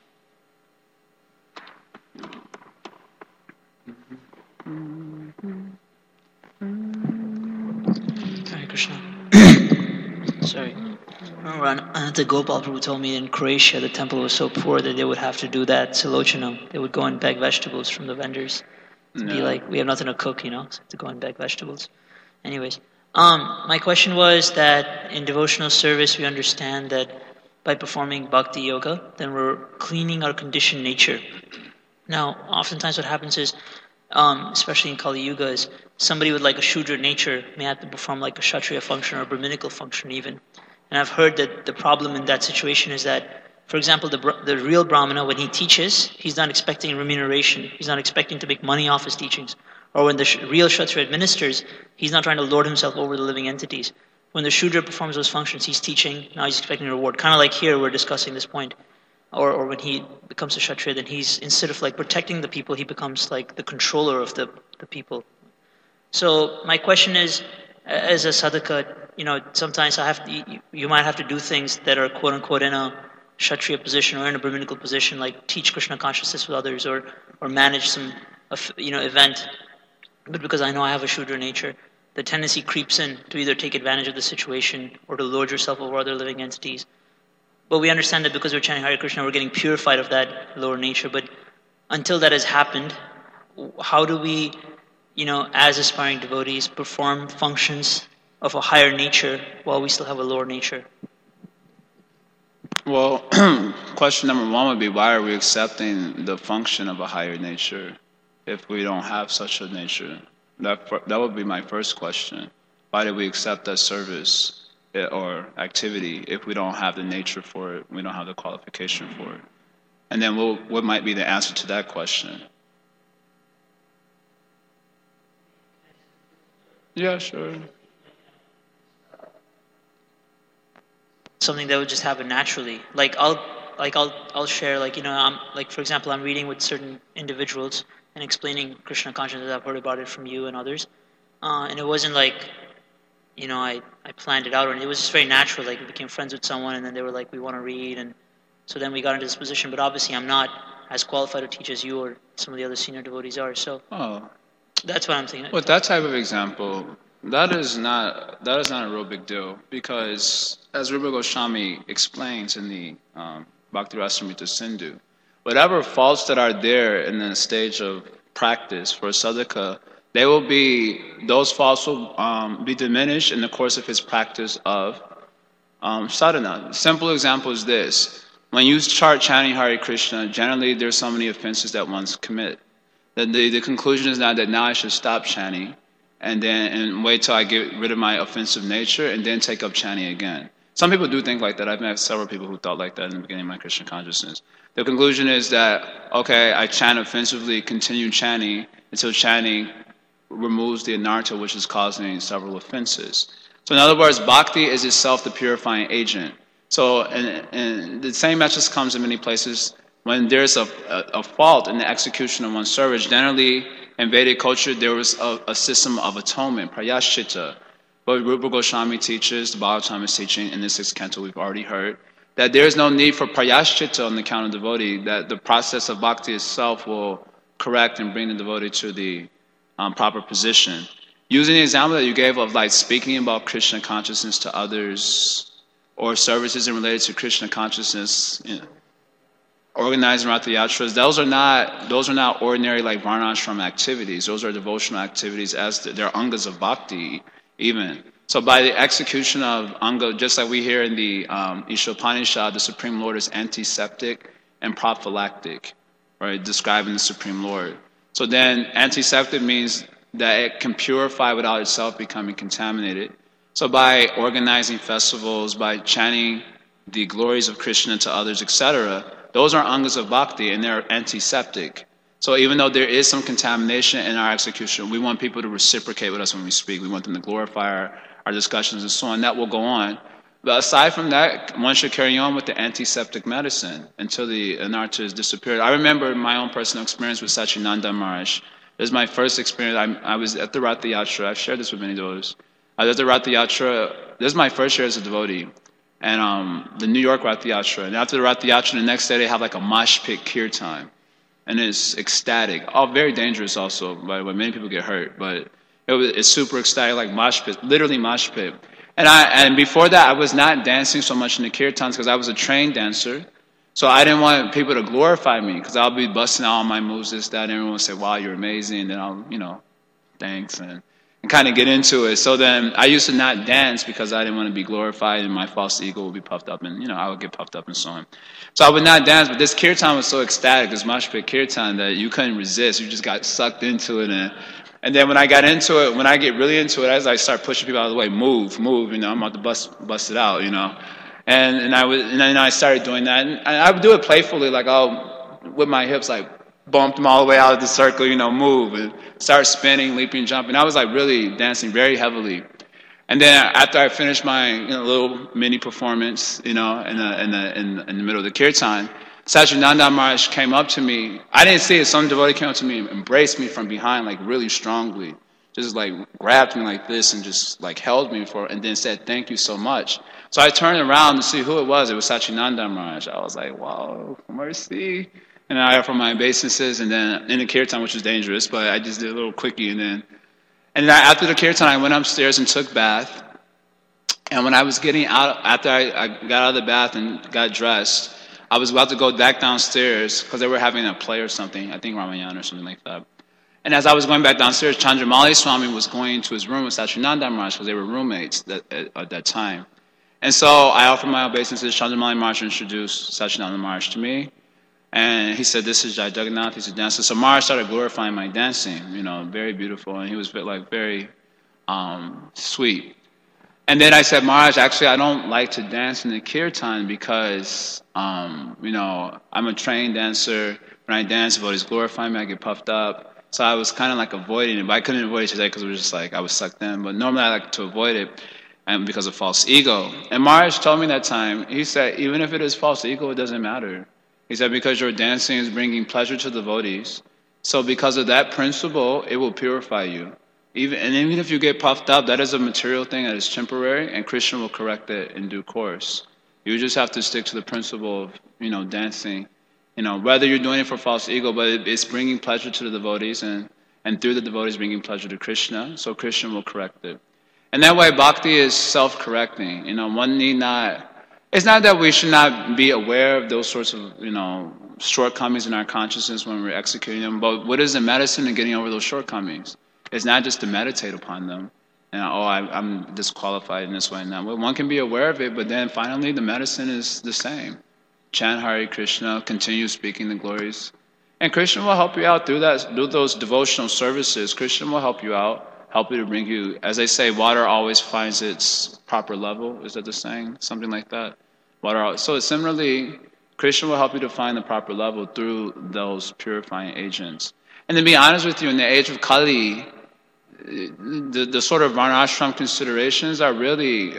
Hare Krishna. Sorry. Remember, Ananta Gopal Prabhu told me in Croatia the temple was so poor that they would have to do that Silochanam. They would go and beg vegetables from the vendors. To be like, we have nothing to cook, so to go and beg vegetables. Anyways, my question was that in devotional service we understand that by performing bhakti yoga, then we're cleaning our conditioned nature. Now, oftentimes what happens is, especially in Kali Yuga, is somebody with like a Shudra nature may have to perform like a Kshatriya function or a Brahminical function even. And I've heard that the problem in that situation is that, for example, the real Brahmana, when he teaches, he's not expecting remuneration. He's not expecting to make money off his teachings. Or when the real Kshatriya administers, he's not trying to lord himself over the living entities. When the Shudra performs those functions, he's teaching, now he's expecting a reward. Kind of like here, we're discussing this point. Or when he becomes a Kshatriya, then he's, instead of like protecting the people, he becomes like the controller of the people. So my question is, as a sadhaka, sometimes you might have to do things that are quote unquote in a Kshatriya position or in a Brahminical position, like teach Krishna consciousness with others or manage some event. But because I know I have a Shudra nature, the tendency creeps in to either take advantage of the situation or to lord yourself over other living entities. But we understand that because we're chanting Hare Krishna, we're getting purified of that lower nature. But until that has happened, how do we, as aspiring devotees, perform functions of a higher nature while we still have a lower nature? Well, question number one would be, why are we accepting the function of a higher nature if we don't have such a nature? That would be my first question. Why do we accept that service or activity if we don't have the nature for it, we don't have the qualification for it? And then what might be the answer to that question? Yeah, sure. Something that would just happen naturally. I'll share, I'm like, for example, I'm reading with certain individuals and explaining Krishna consciousness. I've heard about it from you and others, and it wasn't like, I planned it out, or it was just very natural. Like, we became friends with someone, and then they were like, we want to read, and so then we got into this position. But obviously, I'm not as qualified to teach as you or some of the other senior devotees are. So Oh, that's what I'm thinking. with that type of example, that is not a real big deal because, as Rupa Goswami explains in the Bhakti Rasamrita Sindhu, whatever faults that are there in the stage of practice for a sadhaka, those faults will be diminished in the course of his practice of sadhana. Simple example is this: when you start chanting Hare Krishna, generally there's so many offenses that one's commit. The conclusion is not that now I should stop chanting and wait till I get rid of my offensive nature and then take up chanting again. Some people do think like that. I've met several people who thought like that in the beginning of my Krishna consciousness. The conclusion is that, okay, I chant offensively, continue chanting until chanting removes the anartha which is causing several offenses. So in other words, bhakti is itself the purifying agent. So and the same message comes in many places. When there's a fault in the execution of one's service, generally in Vedic culture there was a system of atonement, prayashchitta. But Rupa Goswami teaches, the Bhagavatam is teaching in the sixth canto, we've already heard, that there is no need for prayashchitta on the count of devotee, that the process of bhakti itself will correct and bring the devotee to the proper position. Using the example that you gave of like speaking about Krishna consciousness to others, or services related to Krishna consciousness, organizing Ratha Yatras, those are not ordinary like varnashram activities. Those are devotional activities as they're angas of bhakti even. So by the execution of anga, just like we hear in the Ishopanishad, the Supreme Lord is antiseptic and prophylactic, right? Describing the Supreme Lord. So then antiseptic means that it can purify without itself becoming contaminated. So by organizing festivals, by chanting the glories of Krishna to others, etc., those are angas of bhakti and they're antiseptic. So even though there is some contamination in our execution, we want people to reciprocate with us when we speak. We want them to glorify our discussions and so on. That will go on. But aside from that, one should carry on with the antiseptic medicine until the anartha is disappeared. I remember my own personal experience with Sachinanda Maharaj. This is my first experience. I was at the Ratha Yatra. I've shared this with many devotees. I was at the Ratha Yatra. This is my first year as a devotee. And the New York Ratha Yatra. And after the Ratha Yatra, the next day they have like a mosh pit kirtan. And it's ecstatic. Oh, very dangerous also, by the way. Many people get hurt. But it's super ecstatic, like mosh pit, literally mosh pit. And before that, I was not dancing so much in the kirtans because I was a trained dancer. So I didn't want people to glorify me because I'll be busting out all my moves, this, that, and everyone will say, wow, you're amazing. And then I'll, thanks, and kind of get into it. So then I used to not dance because I didn't want to be glorified and my false ego would be puffed up and, I would get puffed up and so on. So I would not dance, but this kirtan was so ecstatic, this mosh pit kirtan, that you couldn't resist. You just got sucked into it. And then when I got into it, when I get really into it, as I start pushing people out of the way, move, I'm about to bust it out, And then I started doing that, and I would do it playfully, like I'll with my hips like bump them all the way out of the circle, move and start spinning, leaping, jumping. I was like really dancing very heavily. And then after I finished my little mini performance, in the middle of the kirtan, Sachinanda Maharaj came up to me. I didn't see it. Some devotee came up to me and embraced me from behind, like really strongly. Just like grabbed me like this and just like held me and then said, "Thank you so much." So I turned around to see who it was. It was Sachinanda Maharaj. I was like, wow, mercy. And I offered my obeisances, and then in the kirtan, which was dangerous, but I just did a little quickie. And then after the kirtan, I went upstairs and took bath. And when I was getting out, after I got out of the bath and got dressed, I was about to go back downstairs because they were having a play or something, I think Ramayana or something like that. And as I was going back downstairs, Chandramali Swami was going to his room with Satchidananda Maharaj because they were roommates at that time. And so I offered my obeisances. Chandramali Maharaj introduced Satchidananda Maharaj to me. And he said, this is Jai Jagannath, he's a dancer. So Maharaj started glorifying my dancing, very beautiful. And he was very sweet. And then I said, Maharaj, actually, I don't like to dance in the kirtan because, I'm a trained dancer. When I dance, devotees glorify me, I get puffed up. So I was kind of like avoiding it, but I couldn't avoid it today because it was just like I was sucked in. But normally I like to avoid it because of false ego. And Maharaj told me that time, he said, even if it is false ego, it doesn't matter. He said, because your dancing is bringing pleasure to devotees. So because of that principle, it will purify you. Even if you get puffed up, that is a material thing that is temporary, and Krishna will correct it in due course. You just have to stick to the principle of, dancing. Whether you're doing it for false ego, but it's bringing pleasure to the devotees, and through the devotees bringing pleasure to Krishna, so Krishna will correct it. And that way, bhakti is self-correcting. One need not. It's not that we should not be aware of those sorts of, shortcomings in our consciousness when we're executing them, but what is the medicine in getting over those shortcomings? It's not just to meditate upon them. I'm disqualified in this way and that. Well, one can be aware of it, but then finally the medicine is the same. Chant Hare Krishna, continue speaking the glories. And Krishna will help you out through those devotional services. Krishna will help you out, help you to bring you, as they say, water always finds its proper level. Is that the saying? Something like that. So similarly, Krishna will help you to find the proper level through those purifying agents. And to be honest with you, in the age of Kali, the sort of varnashram considerations are really,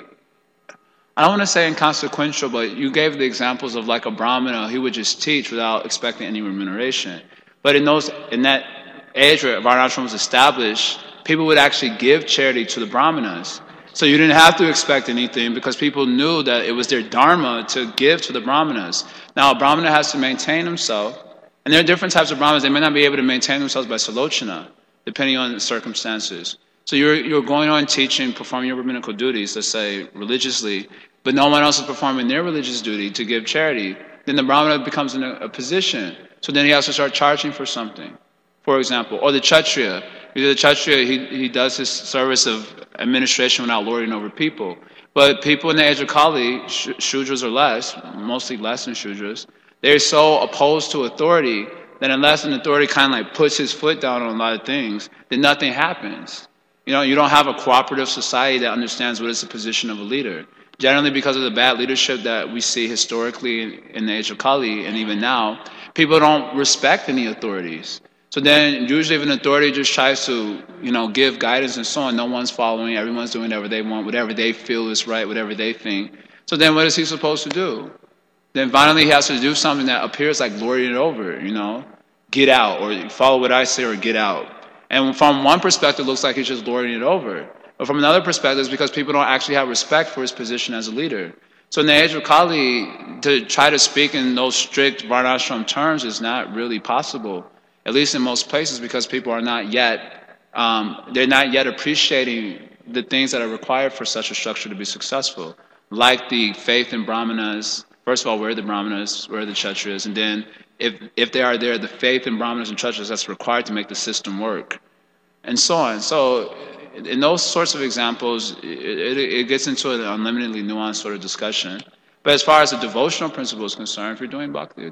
I don't want to say inconsequential, but you gave the examples of like a brahmana, he would just teach without expecting any remuneration. But in that age where varnashram was established, people would actually give charity to the brahmanas. So you didn't have to expect anything because people knew that it was their dharma to give to the brahmanas. Now a brahmana has to maintain himself, and there are different types of brahmanas. They may not be able to maintain themselves by salochana, depending on the circumstances. So you're going on teaching, performing your rabbinical duties, let's say religiously, but no one else is performing their religious duty to give charity. Then the brahmana becomes in a position. So then he has to start charging for something, for example. Or the kshatriya. Because the kshatriya, he does his service of administration without lording over people. But people in the age of Kali, Shudras or less, mostly less than Shudras, they're so opposed to authority that unless an authority kind of like puts his foot down on a lot of things, then nothing happens. You don't have a cooperative society that understands what is the position of a leader. Generally, because of the bad leadership that we see historically in the age of Kali and even now, people don't respect any authorities. So then usually if an authority just tries to, give guidance and so on, no one's following, everyone's doing whatever they want, whatever they feel is right, whatever they think. So then what is he supposed to do? Then finally he has to do something that appears like lording it over, get out, or follow what I say, or get out. And from one perspective, it looks like he's just lording it over. But from another perspective, it's because people don't actually have respect for his position as a leader. So in the age of Kali, to try to speak in those strict varnashram terms is not really possible, at least in most places, because people are not yet, they're not yet appreciating the things that are required for such a structure to be successful, like the faith in brahmanas. First of all, where are the brahmanas, where are the kshatriyas, and then if they are there, the faith in brahmanas and kshatriyas that's required to make the system work, and so on. So in those sorts of examples, it gets into an unlimitedly nuanced sort of discussion. But as far as the devotional principle is concerned, if you're doing bhakti,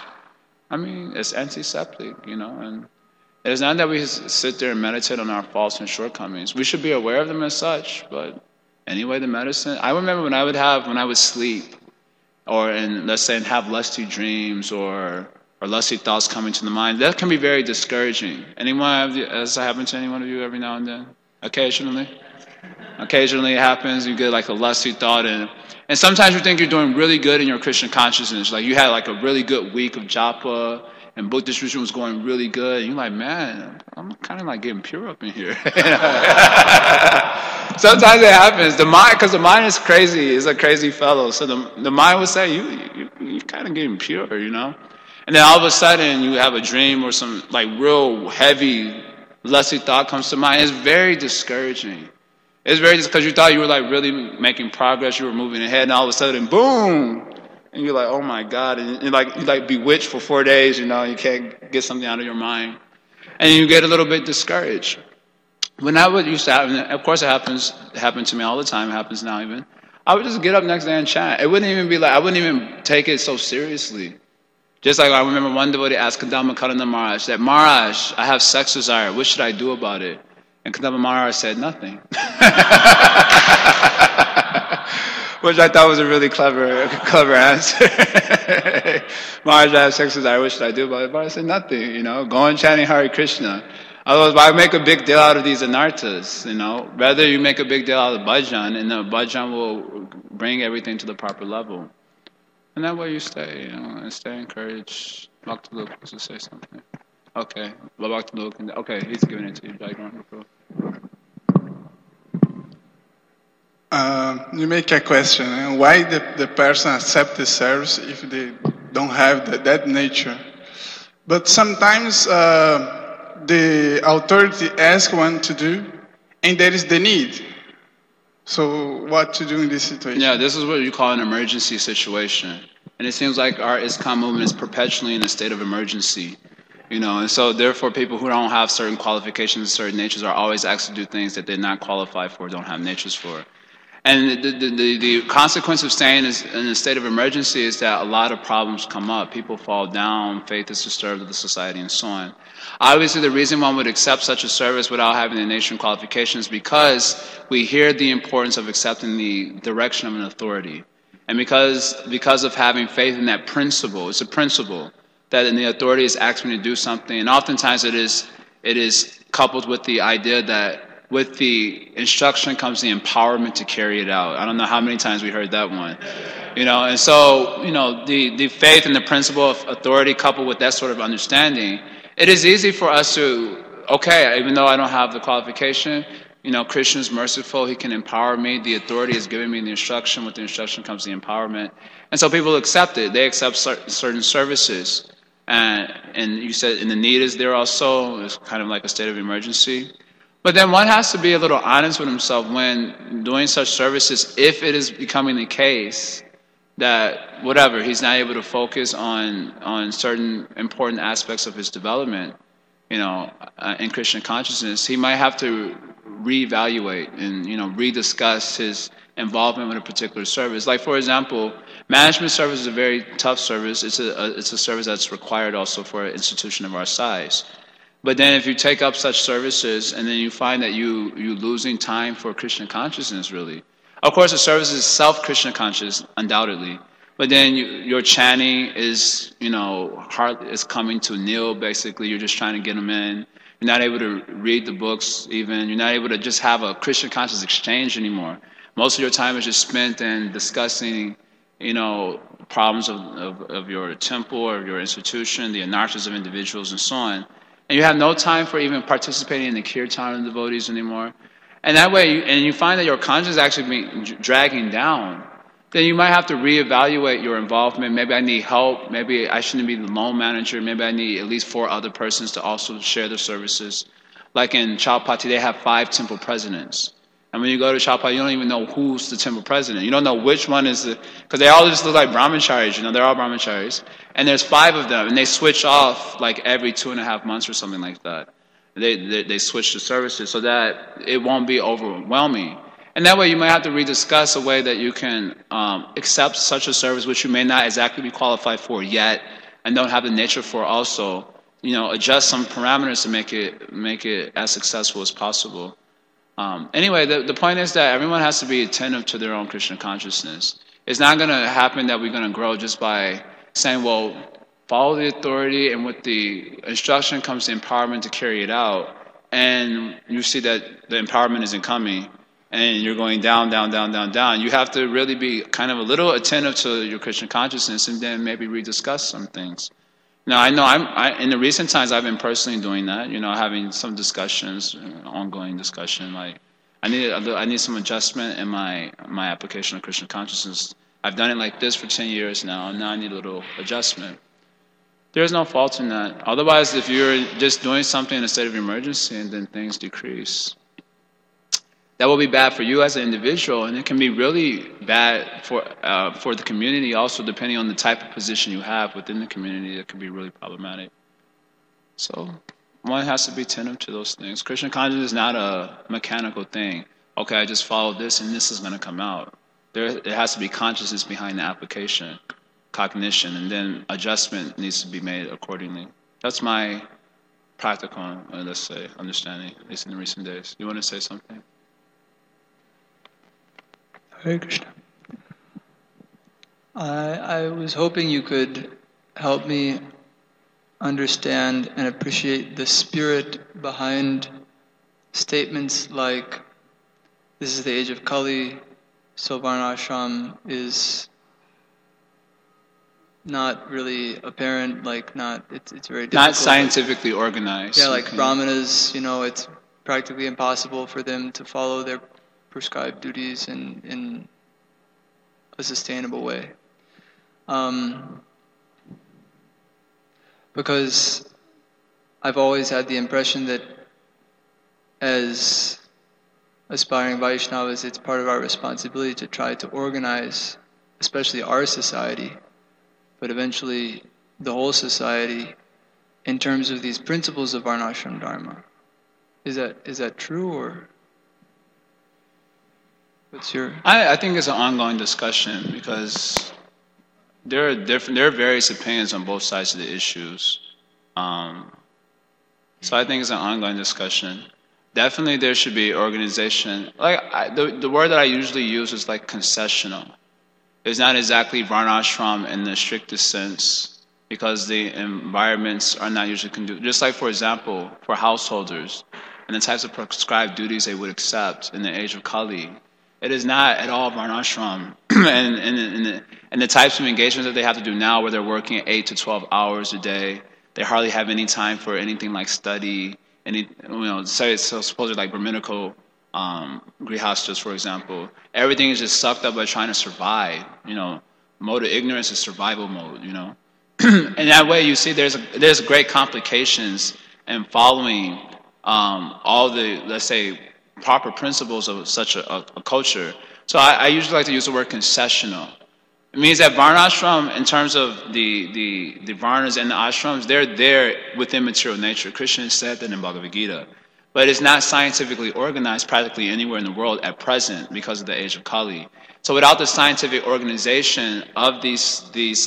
it's antiseptic, and it's not that we sit there and meditate on our faults and shortcomings. We should be aware of them as such, but anyway, the medicine. I remember when I would sleep, or let's say have lusty dreams or lusty thoughts coming to the mind. That can be very discouraging. Has that happened to any one of you every now and then? Occasionally it happens. You get like a lusty thought, and sometimes you think you're doing really good in your Krishna consciousness. Like you had like a really good week of japa, and book distribution was going really good. And you're like, man, I'm kind of like getting pure up in here. Sometimes it happens. Because the mind is crazy. It's a crazy fellow. So the mind will say, you're kind of getting pure, And then all of a sudden you have a dream or some like real heavy lusty thought comes to mind. It's very discouraging. It's very because you thought you were like really making progress, you were moving ahead, and all of a sudden, boom, and you're like, oh my God, and you like bewitched for 4 days, you can't get something out of your mind, and you get a little bit discouraged. When that would used to happen, of course it happened to me all the time, it happens now even. I would just get up next day and chant. It wouldn't even be like, I wouldn't even take it so seriously. Just like I remember one devotee asked Kadamba Karana Maharaj that, Maharaj, I have sex desire, what should I do about it? And Kadamba Maharaj said nothing. Which I thought was a really clever answer. Maharaj, I have sex desire, what should I do about it? Maharaj said nothing, go on chanting Hare Krishna. Otherwise, why make a big deal out of these anarthas, Rather you make a big deal out of bhajan, and the bhajan will bring everything to the proper level. And that way you stay, and stay encouraged. Bhakti Luke wants to say something. Okay, Bhakti Luke. Okay, he's giving it to you. You make a question, why the person accept the service if they don't have that nature? But sometimes the authority asks one to do, and there is the need. So what to do in this situation? Yeah, this is what you call an emergency situation. And it seems like our ISKCON movement is perpetually in a state of emergency. And so therefore people who don't have certain qualifications, certain natures are always asked to do things that they're not qualified for, don't have natures for. And the consequence of staying in a state of emergency is that a lot of problems come up. People fall down, faith is disturbed of the society, and so on. Obviously, the reason one would accept such a service without having the nature and qualifications is because we hear the importance of accepting the direction of an authority. And because of having faith in that principle, it's a principle that the authority is asking me to do something, and oftentimes it is coupled with the idea that with the instruction comes the empowerment to carry it out. I don't know how many times we heard that one. And so, the faith and the principle of authority coupled with that sort of understanding, it is easy for us to, okay, even though I don't have the qualification, Krishna is merciful, he can empower me, the authority is giving me the instruction, with the instruction comes the empowerment. And so people accept it, they accept certain services. And you said, and the need is there also, it's kind of like a state of emergency. But then one has to be a little honest with himself when doing such services, if it is becoming the case that whatever, he's not able to focus on certain important aspects of his development, in Krishna consciousness, he might have to reevaluate and, rediscuss his involvement with a particular service. Like, for example, management service is a very tough service. It's a service that's required also for an institution of our size. But then if you take up such services and then you find that you're losing time for Krishna consciousness, really. Of course, the service is self-Krishna conscious, undoubtedly. But then your chanting is, heart is coming to nil, basically. You're just trying to get them in. You're not able to read the books even. You're not able to just have a Krishna conscious exchange anymore. Most of your time is just spent in discussing, problems of your temple or your institution, the anarthas of individuals and so on. And you have no time for even participating in the kirtan of the devotees anymore. And that way, you find that your conscience is actually being dragging down. Then you might have to reevaluate your involvement. Maybe I need help. Maybe I shouldn't be the lone manager. Maybe I need at least 4 other persons to also share the services. Like in Chowpatty, they have 5 temple presidents. And when you go to Chowpatty, you don't even know who's the temple president. You don't know which one is because they all just look like brahmacharis, they're all brahmacharis. And there's 5 of them, and they switch off like every 2.5 months or something like that. They switch the services so that it won't be overwhelming. And that way you might have to rediscuss a way that you can accept such a service which you may not exactly be qualified for yet and don't have the nature for also, adjust some parameters to make it as successful as possible. Anyway, the point is that everyone has to be attentive to their own Krishna consciousness. It's not going to happen that we're going to grow just by saying, well, follow the authority, and with the instruction comes the empowerment to carry it out, and you see that the empowerment isn't coming, and you're going down, down, down, down, down. You have to really be kind of a little attentive to your Krishna consciousness and then maybe rediscuss some things. Now, I know in the recent times I've been personally doing that, having some discussions, ongoing discussion. Like, I need some adjustment in my application of Krishna consciousness. I've done it like this for 10 years now, and now I need a little adjustment. There's no fault in that. Otherwise, if you're just doing something in a state of emergency, and then things decrease. that will be bad for you as an individual, and it can be really bad for the community also, depending on the type of position you have within the community. It can be really problematic. So one has to be attentive to those things. Krishna consciousness is not a mechanical thing. Okay, I just follow this and this is going to come out. There has to be consciousness behind the application, cognition, and then adjustment needs to be made accordingly. That's my practical, let's say, understanding, at least in the recent days. You want to say something? Hare Krishna. I was hoping you could help me understand and appreciate the spirit behind statements like, this is the age of Kali, so Varnashram is not really apparent, like it's very difficult. Not scientifically organized. Yeah, like Brahmanas, it's practically impossible for them to follow their prescribed duties in a sustainable way. Because I've always had the impression that as aspiring Vaishnavas, it's part of our responsibility to try to organize, especially our society, but eventually the whole society, in terms of these principles of Varnashram Dharma. Is that true, or what's your? I think it's an ongoing discussion because there are various opinions on both sides of the issues. So I think it's an ongoing discussion. Definitely there should be organization. Like the word that I usually use is like concessional. It's not exactly Varnashram in the strictest sense because the environments are not usually conducive. Just like, for example, for householders and the types of prescribed duties they would accept in the age of Kali, it is not at all Varnashram. and the types of engagements that they have to do now where they're working 8 to 12 hours a day, they hardly have any time for anything like study, so supposedly like Brahminical grihastas, for example. Everything is just sucked up by trying to survive. Mode of ignorance is survival mode. In that way, you see, there's great complications in following all the, let's say, proper principles of such a culture. So I usually like to use the word concessional. It means that Varnashram, in terms of the Varnas and the ashrams, they're there within material nature. Krishna said that in Bhagavad Gita. But it's not scientifically organized practically anywhere in the world at present because of the age of Kali. So without the scientific organization of these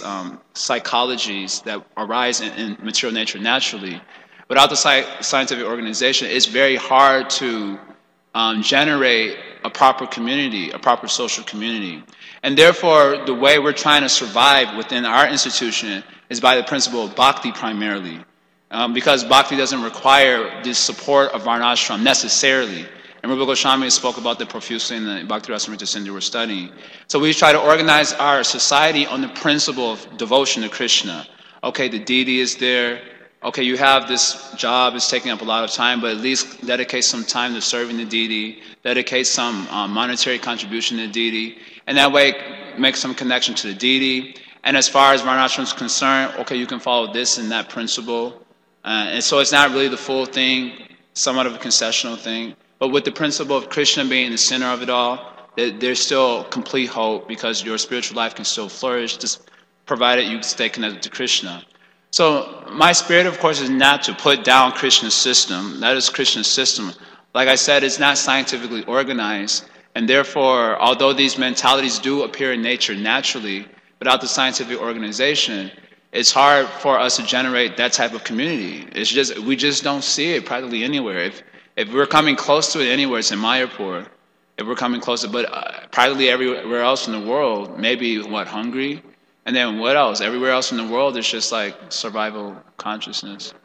psychologies that arise in material nature naturally, without the scientific organization, it's very hard to generate a proper community, a proper social community. And therefore, the way we're trying to survive within our institution is by the principle of bhakti primarily. Because bhakti doesn't require the support of Varnashram necessarily. And Rupa Goswami spoke about that profusely in the Bhakti Rasamrita Sindhu we're studying. So we try to organize our society on the principle of devotion to Krishna. Okay, the deity is there. Okay, you have this job, it's taking up a lot of time, but at least dedicate some time to serving the deity, dedicate some monetary contribution to the deity, and that way make some connection to the deity. And as far as Varnashram is concerned, okay, you can follow this and that principle. And so it's not really the full thing, somewhat of a concessional thing. But with the principle of Krishna being the center of it all, there's still complete hope because your spiritual life can still flourish, just provided you stay connected to Krishna. So my spirit, of course, is not to put down Krishna's system. That is Krishna's system. Like I said, it's not scientifically organized. And therefore, although these mentalities do appear in nature naturally, without the scientific organization, it's hard for us to generate that type of community. We just don't see it practically anywhere. If we're coming close to it anywhere, it's in Mayapur. If we're coming close to it, but practically everywhere else in the world, maybe Hungary? And then what else? Everywhere else in the world, it's just like survival consciousness.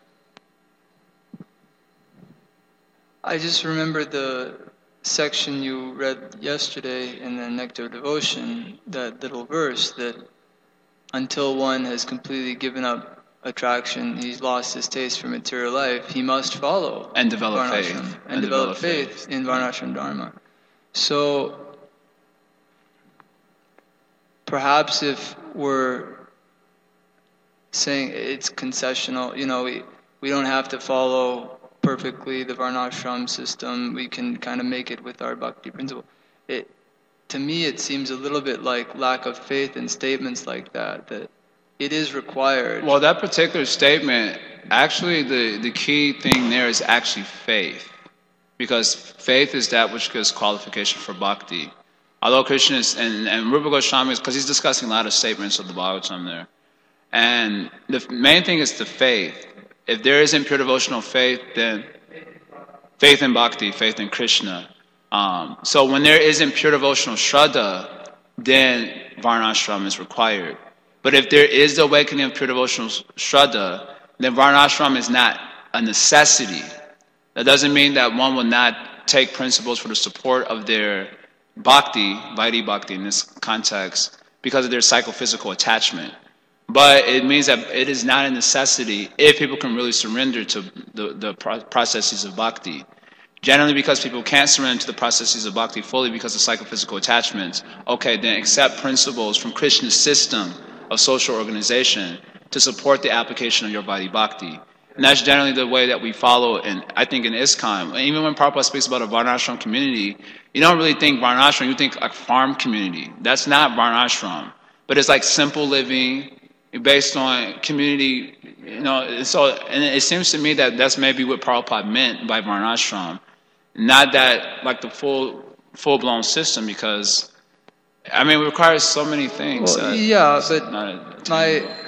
I just remember the section you read yesterday in the Nectar of Devotion, that little verse that until one has completely given up attraction, he's lost his taste for material life, he must follow and develop Varnashram, faith. And develop faith in Varnashram Dharma. So perhaps if we're saying it's concessional, we don't have to follow perfectly the Varnashram system, we can kind of make it with our bhakti principle. To me, it seems a little bit like lack of faith in statements like that it is required. Well, that particular statement, actually the key thing there is actually faith. Because faith is that which gives qualification for bhakti. Although Krishna is, and Rupa Goswami, because he's discussing a lot of statements of the Bhagavatam there. And the main thing is the faith. If there isn't pure devotional faith, then faith in bhakti, faith in Krishna. So when there isn't pure devotional shraddha, then varnashram is required. But if there is the awakening of pure devotional shraddha, then varnashram is not a necessity. That doesn't mean that one will not take principles for the support of their bhakti, Vaidhi bhakti in this context, because of their psychophysical attachment. But it means that it is not a necessity if people can really surrender to the processes of bhakti. Generally, because people can't surrender to the processes of bhakti fully because of psychophysical attachments, okay, then accept principles from Krishna's system of social organization to support the application of your Vaidhi bhakti. And that's generally the way that we follow, and I think in ISKCON. Even when Prabhupada speaks about a Varnashram community, you don't really think Varnashram, you think like farm community. That's not Varnashram. But it's like simple living based on community, and it seems to me that that's maybe what Prabhupada meant by Varnashram. Not that like the full-blown system, because, it requires so many things. Well, yeah, but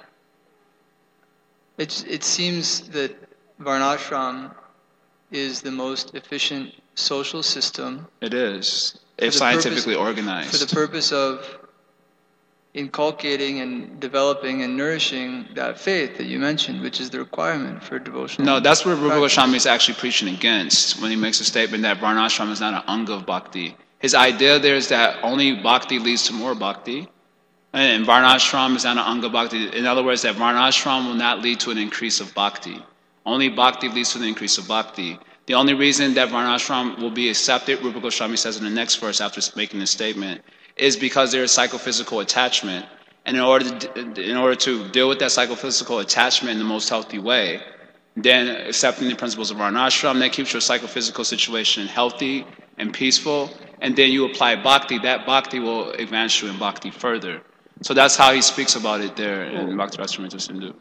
it seems that Varnashram is the most efficient social system. It is, if scientifically organized. For the purpose of inculcating and developing and nourishing that faith that you mentioned, which is the requirement for devotional. No, that's what Rupa Goswami is actually preaching against when he makes a statement that Varnashram is not an anga of bhakti. His idea there is that only bhakti leads to more bhakti, and Varnashram is not an anga bhakti. In other words, that Varnashram will not lead to an increase of bhakti. Only bhakti leads to the increase of bhakti. The only reason that Varnashram will be accepted, Rupa Goswami says in the next verse after making this statement, is because there is psychophysical attachment. And in order to deal with that psychophysical attachment in the most healthy way, then accepting the principles of Varnashram, that keeps your psychophysical situation healthy and peaceful, and then you apply bhakti, that bhakti will advance you in bhakti further. So that's how he speaks about it there in Bhakti Rasamrita Sindhu.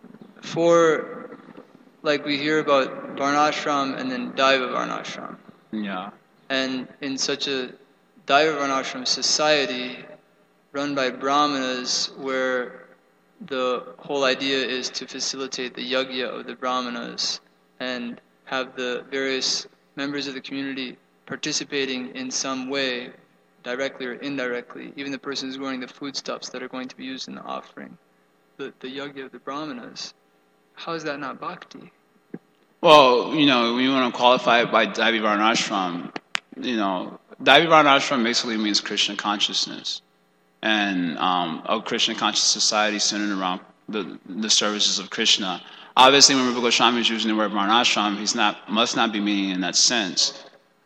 For, like we hear about Varnashram and then Daiva Varnashram. Yeah. And in such a Daiva Varnashram society run by Brahmanas, where the whole idea is to facilitate the yajna of the Brahmanas and have the various members of the community participating in some way, directly or indirectly, even the person who's growing the foodstuffs that are going to be used in the offering, the yajna of the Brahmanas, how is that not bhakti? Well, when you want to qualify it by Daivi Varnashram, Daivi Varnashram basically means Krishna consciousness, and a Krishna conscious society centered around the services of Krishna. Obviously, when Rupa Goswami is using the word Varnashram, must not be meaning in that sense.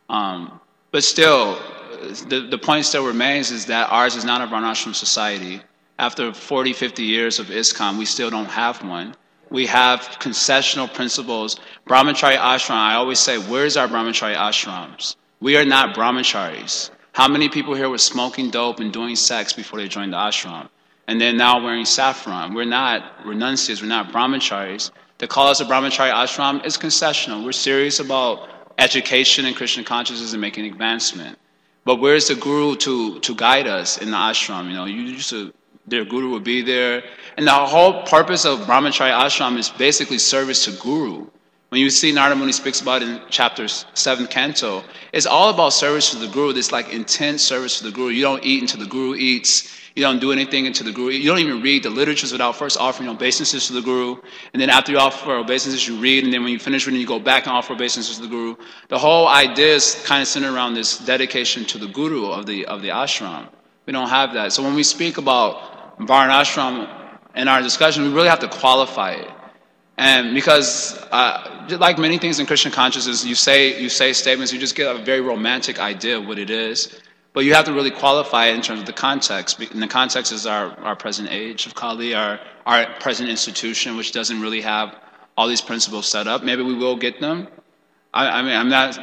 But still, the point still remains is that ours is not a Varnashram society. After 40, 50 years of ISKCON, we still don't have one. We have concessional principles. Brahmachari ashram, I always say, where's our brahmachari ashrams? We are not brahmacharis. How many people here were smoking dope and doing sex before they joined the ashram? And then now wearing saffron. We're not renunciates, we're not brahmacharis. To call us a brahmachari ashram is concessional. We're serious about education and Krishna consciousness and making advancement. But where's the guru to guide us in the ashram? Their guru would be there. And the whole purpose of brahmachari ashram is basically service to guru. When you see Narada Muni speaks about it in chapter 7 canto, it's all about service to the guru. This like intense service to the guru. You don't eat until the guru eats. You don't do anything until the guru. You don't even read the literatures without first offering obeisances to the guru. And then after you offer obeisances, you read. And then when you finish reading, you go back and offer obeisances to the guru. The whole idea is kind of centered around this dedication to the guru of the ashram. We don't have that. So when we speak about Varnashram in our discussion, we really have to qualify it. And because, like many things in Krishna consciousness, you say statements, you just get a very romantic idea of what it is. But you have to really qualify it in terms of the context. And the context is our present age of Kali, our present institution, which doesn't really have all these principles set up. Maybe we will get them. I mean, I'm not.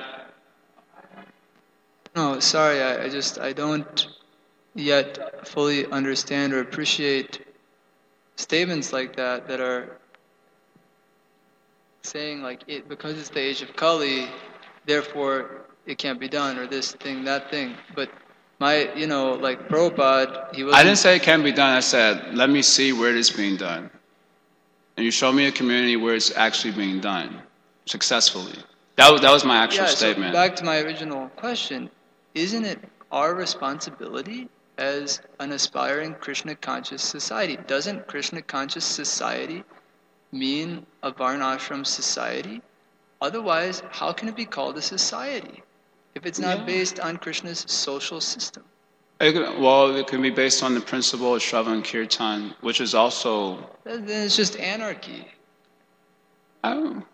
No, sorry, I don't yet fully understand or appreciate statements like that are saying like it because it's the age of Kali, therefore it can't be done, or this thing, that thing. But my, like Prabhupada, he was. I didn't say it can't be done. I said, let me see where it is being done. And you show me a community where it's actually being done successfully. That was my actual statement. So back to my original question, isn't it our responsibility as an aspiring Krishna conscious society? Doesn't Krishna conscious society mean a Varnashram society? Otherwise, how can it be called a society if it's not based on Krishna's social system? It can be based on the principle of Shravan and Kirtan, which is also... Then it's just anarchy. You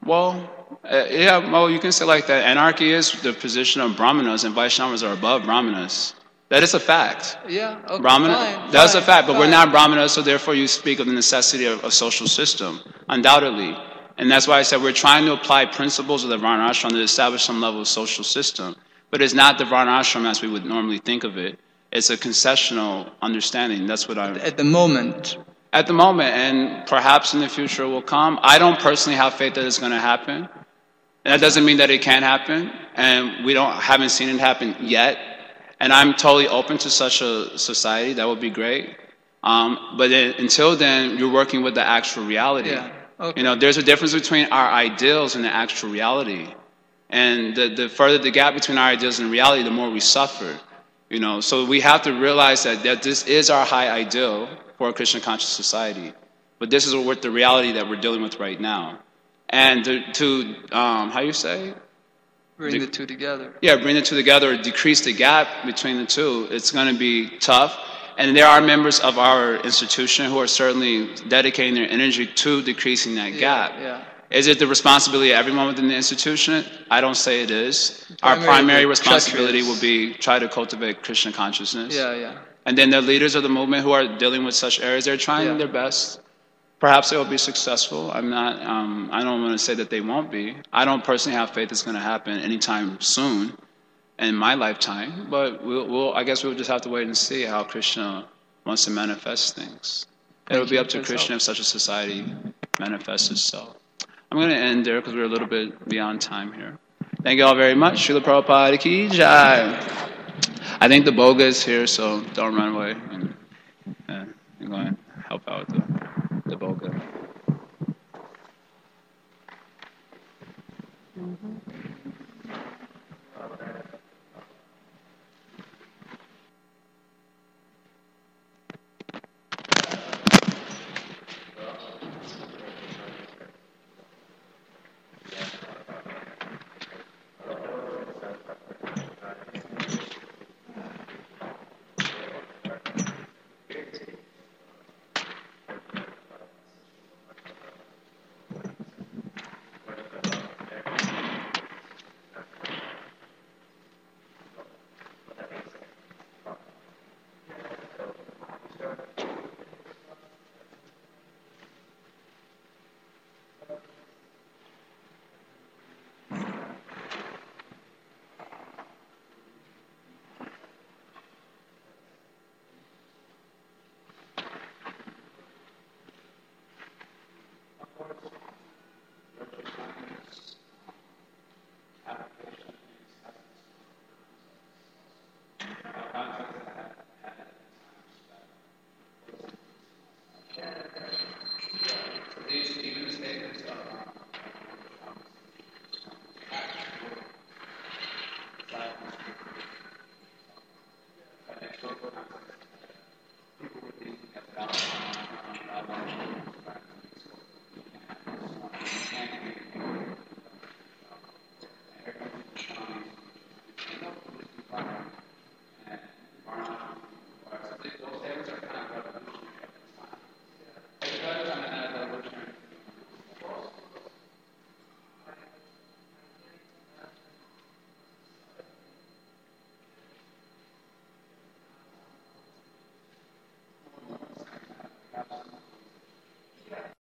can say like that. Anarchy is the position of Brahmanas, and Vaishnavas are above Brahmanas. That is a fact. Yeah, okay, That's a fact, but we're not Brahmanas, so therefore you speak of the necessity of a social system, undoubtedly. And that's why I said we're trying to apply principles of the Varnashram to establish some level of social system. But it's not the Varnashram as we would normally think of it. It's a concessional understanding. That's what I'm... At the moment, and perhaps in the future it will come. I don't personally have faith that it's going to happen. That doesn't mean that it can't happen, and we haven't seen it happen yet. And I'm totally open to such a society. That would be great. But until then, you're working with the actual reality. Yeah. Okay. There's a difference between our ideals and the actual reality. And the further the gap between our ideals and reality, the more we suffer. So we have to realize that this is our high ideal for a Krishna conscious society. But this is what the reality that we're dealing with right now. And to how you say? Bring the two together. Yeah, bring the two together, decrease the gap between the two. It's going to be tough. And there are members of our institution who are certainly dedicating their energy to decreasing that gap. Yeah. Is it the responsibility of everyone within the institution? I don't say it is. Our primary responsibility will be try to cultivate Krishna consciousness. Yeah. And then the leaders of the movement who are dealing with such areas, they're trying their best. Perhaps they will be successful. I don't want to say that they won't be. I don't personally have faith it's going to happen anytime soon in my lifetime. But I guess we'll just have to wait and see how Krishna wants to manifest things. It will be up to Krishna if such a society manifests itself. I'm going to end there because we're a little bit beyond time here. Thank you all very much. Srila Prabhupada ki jai. I think the Boga is here, so don't run away. And go ahead and help out with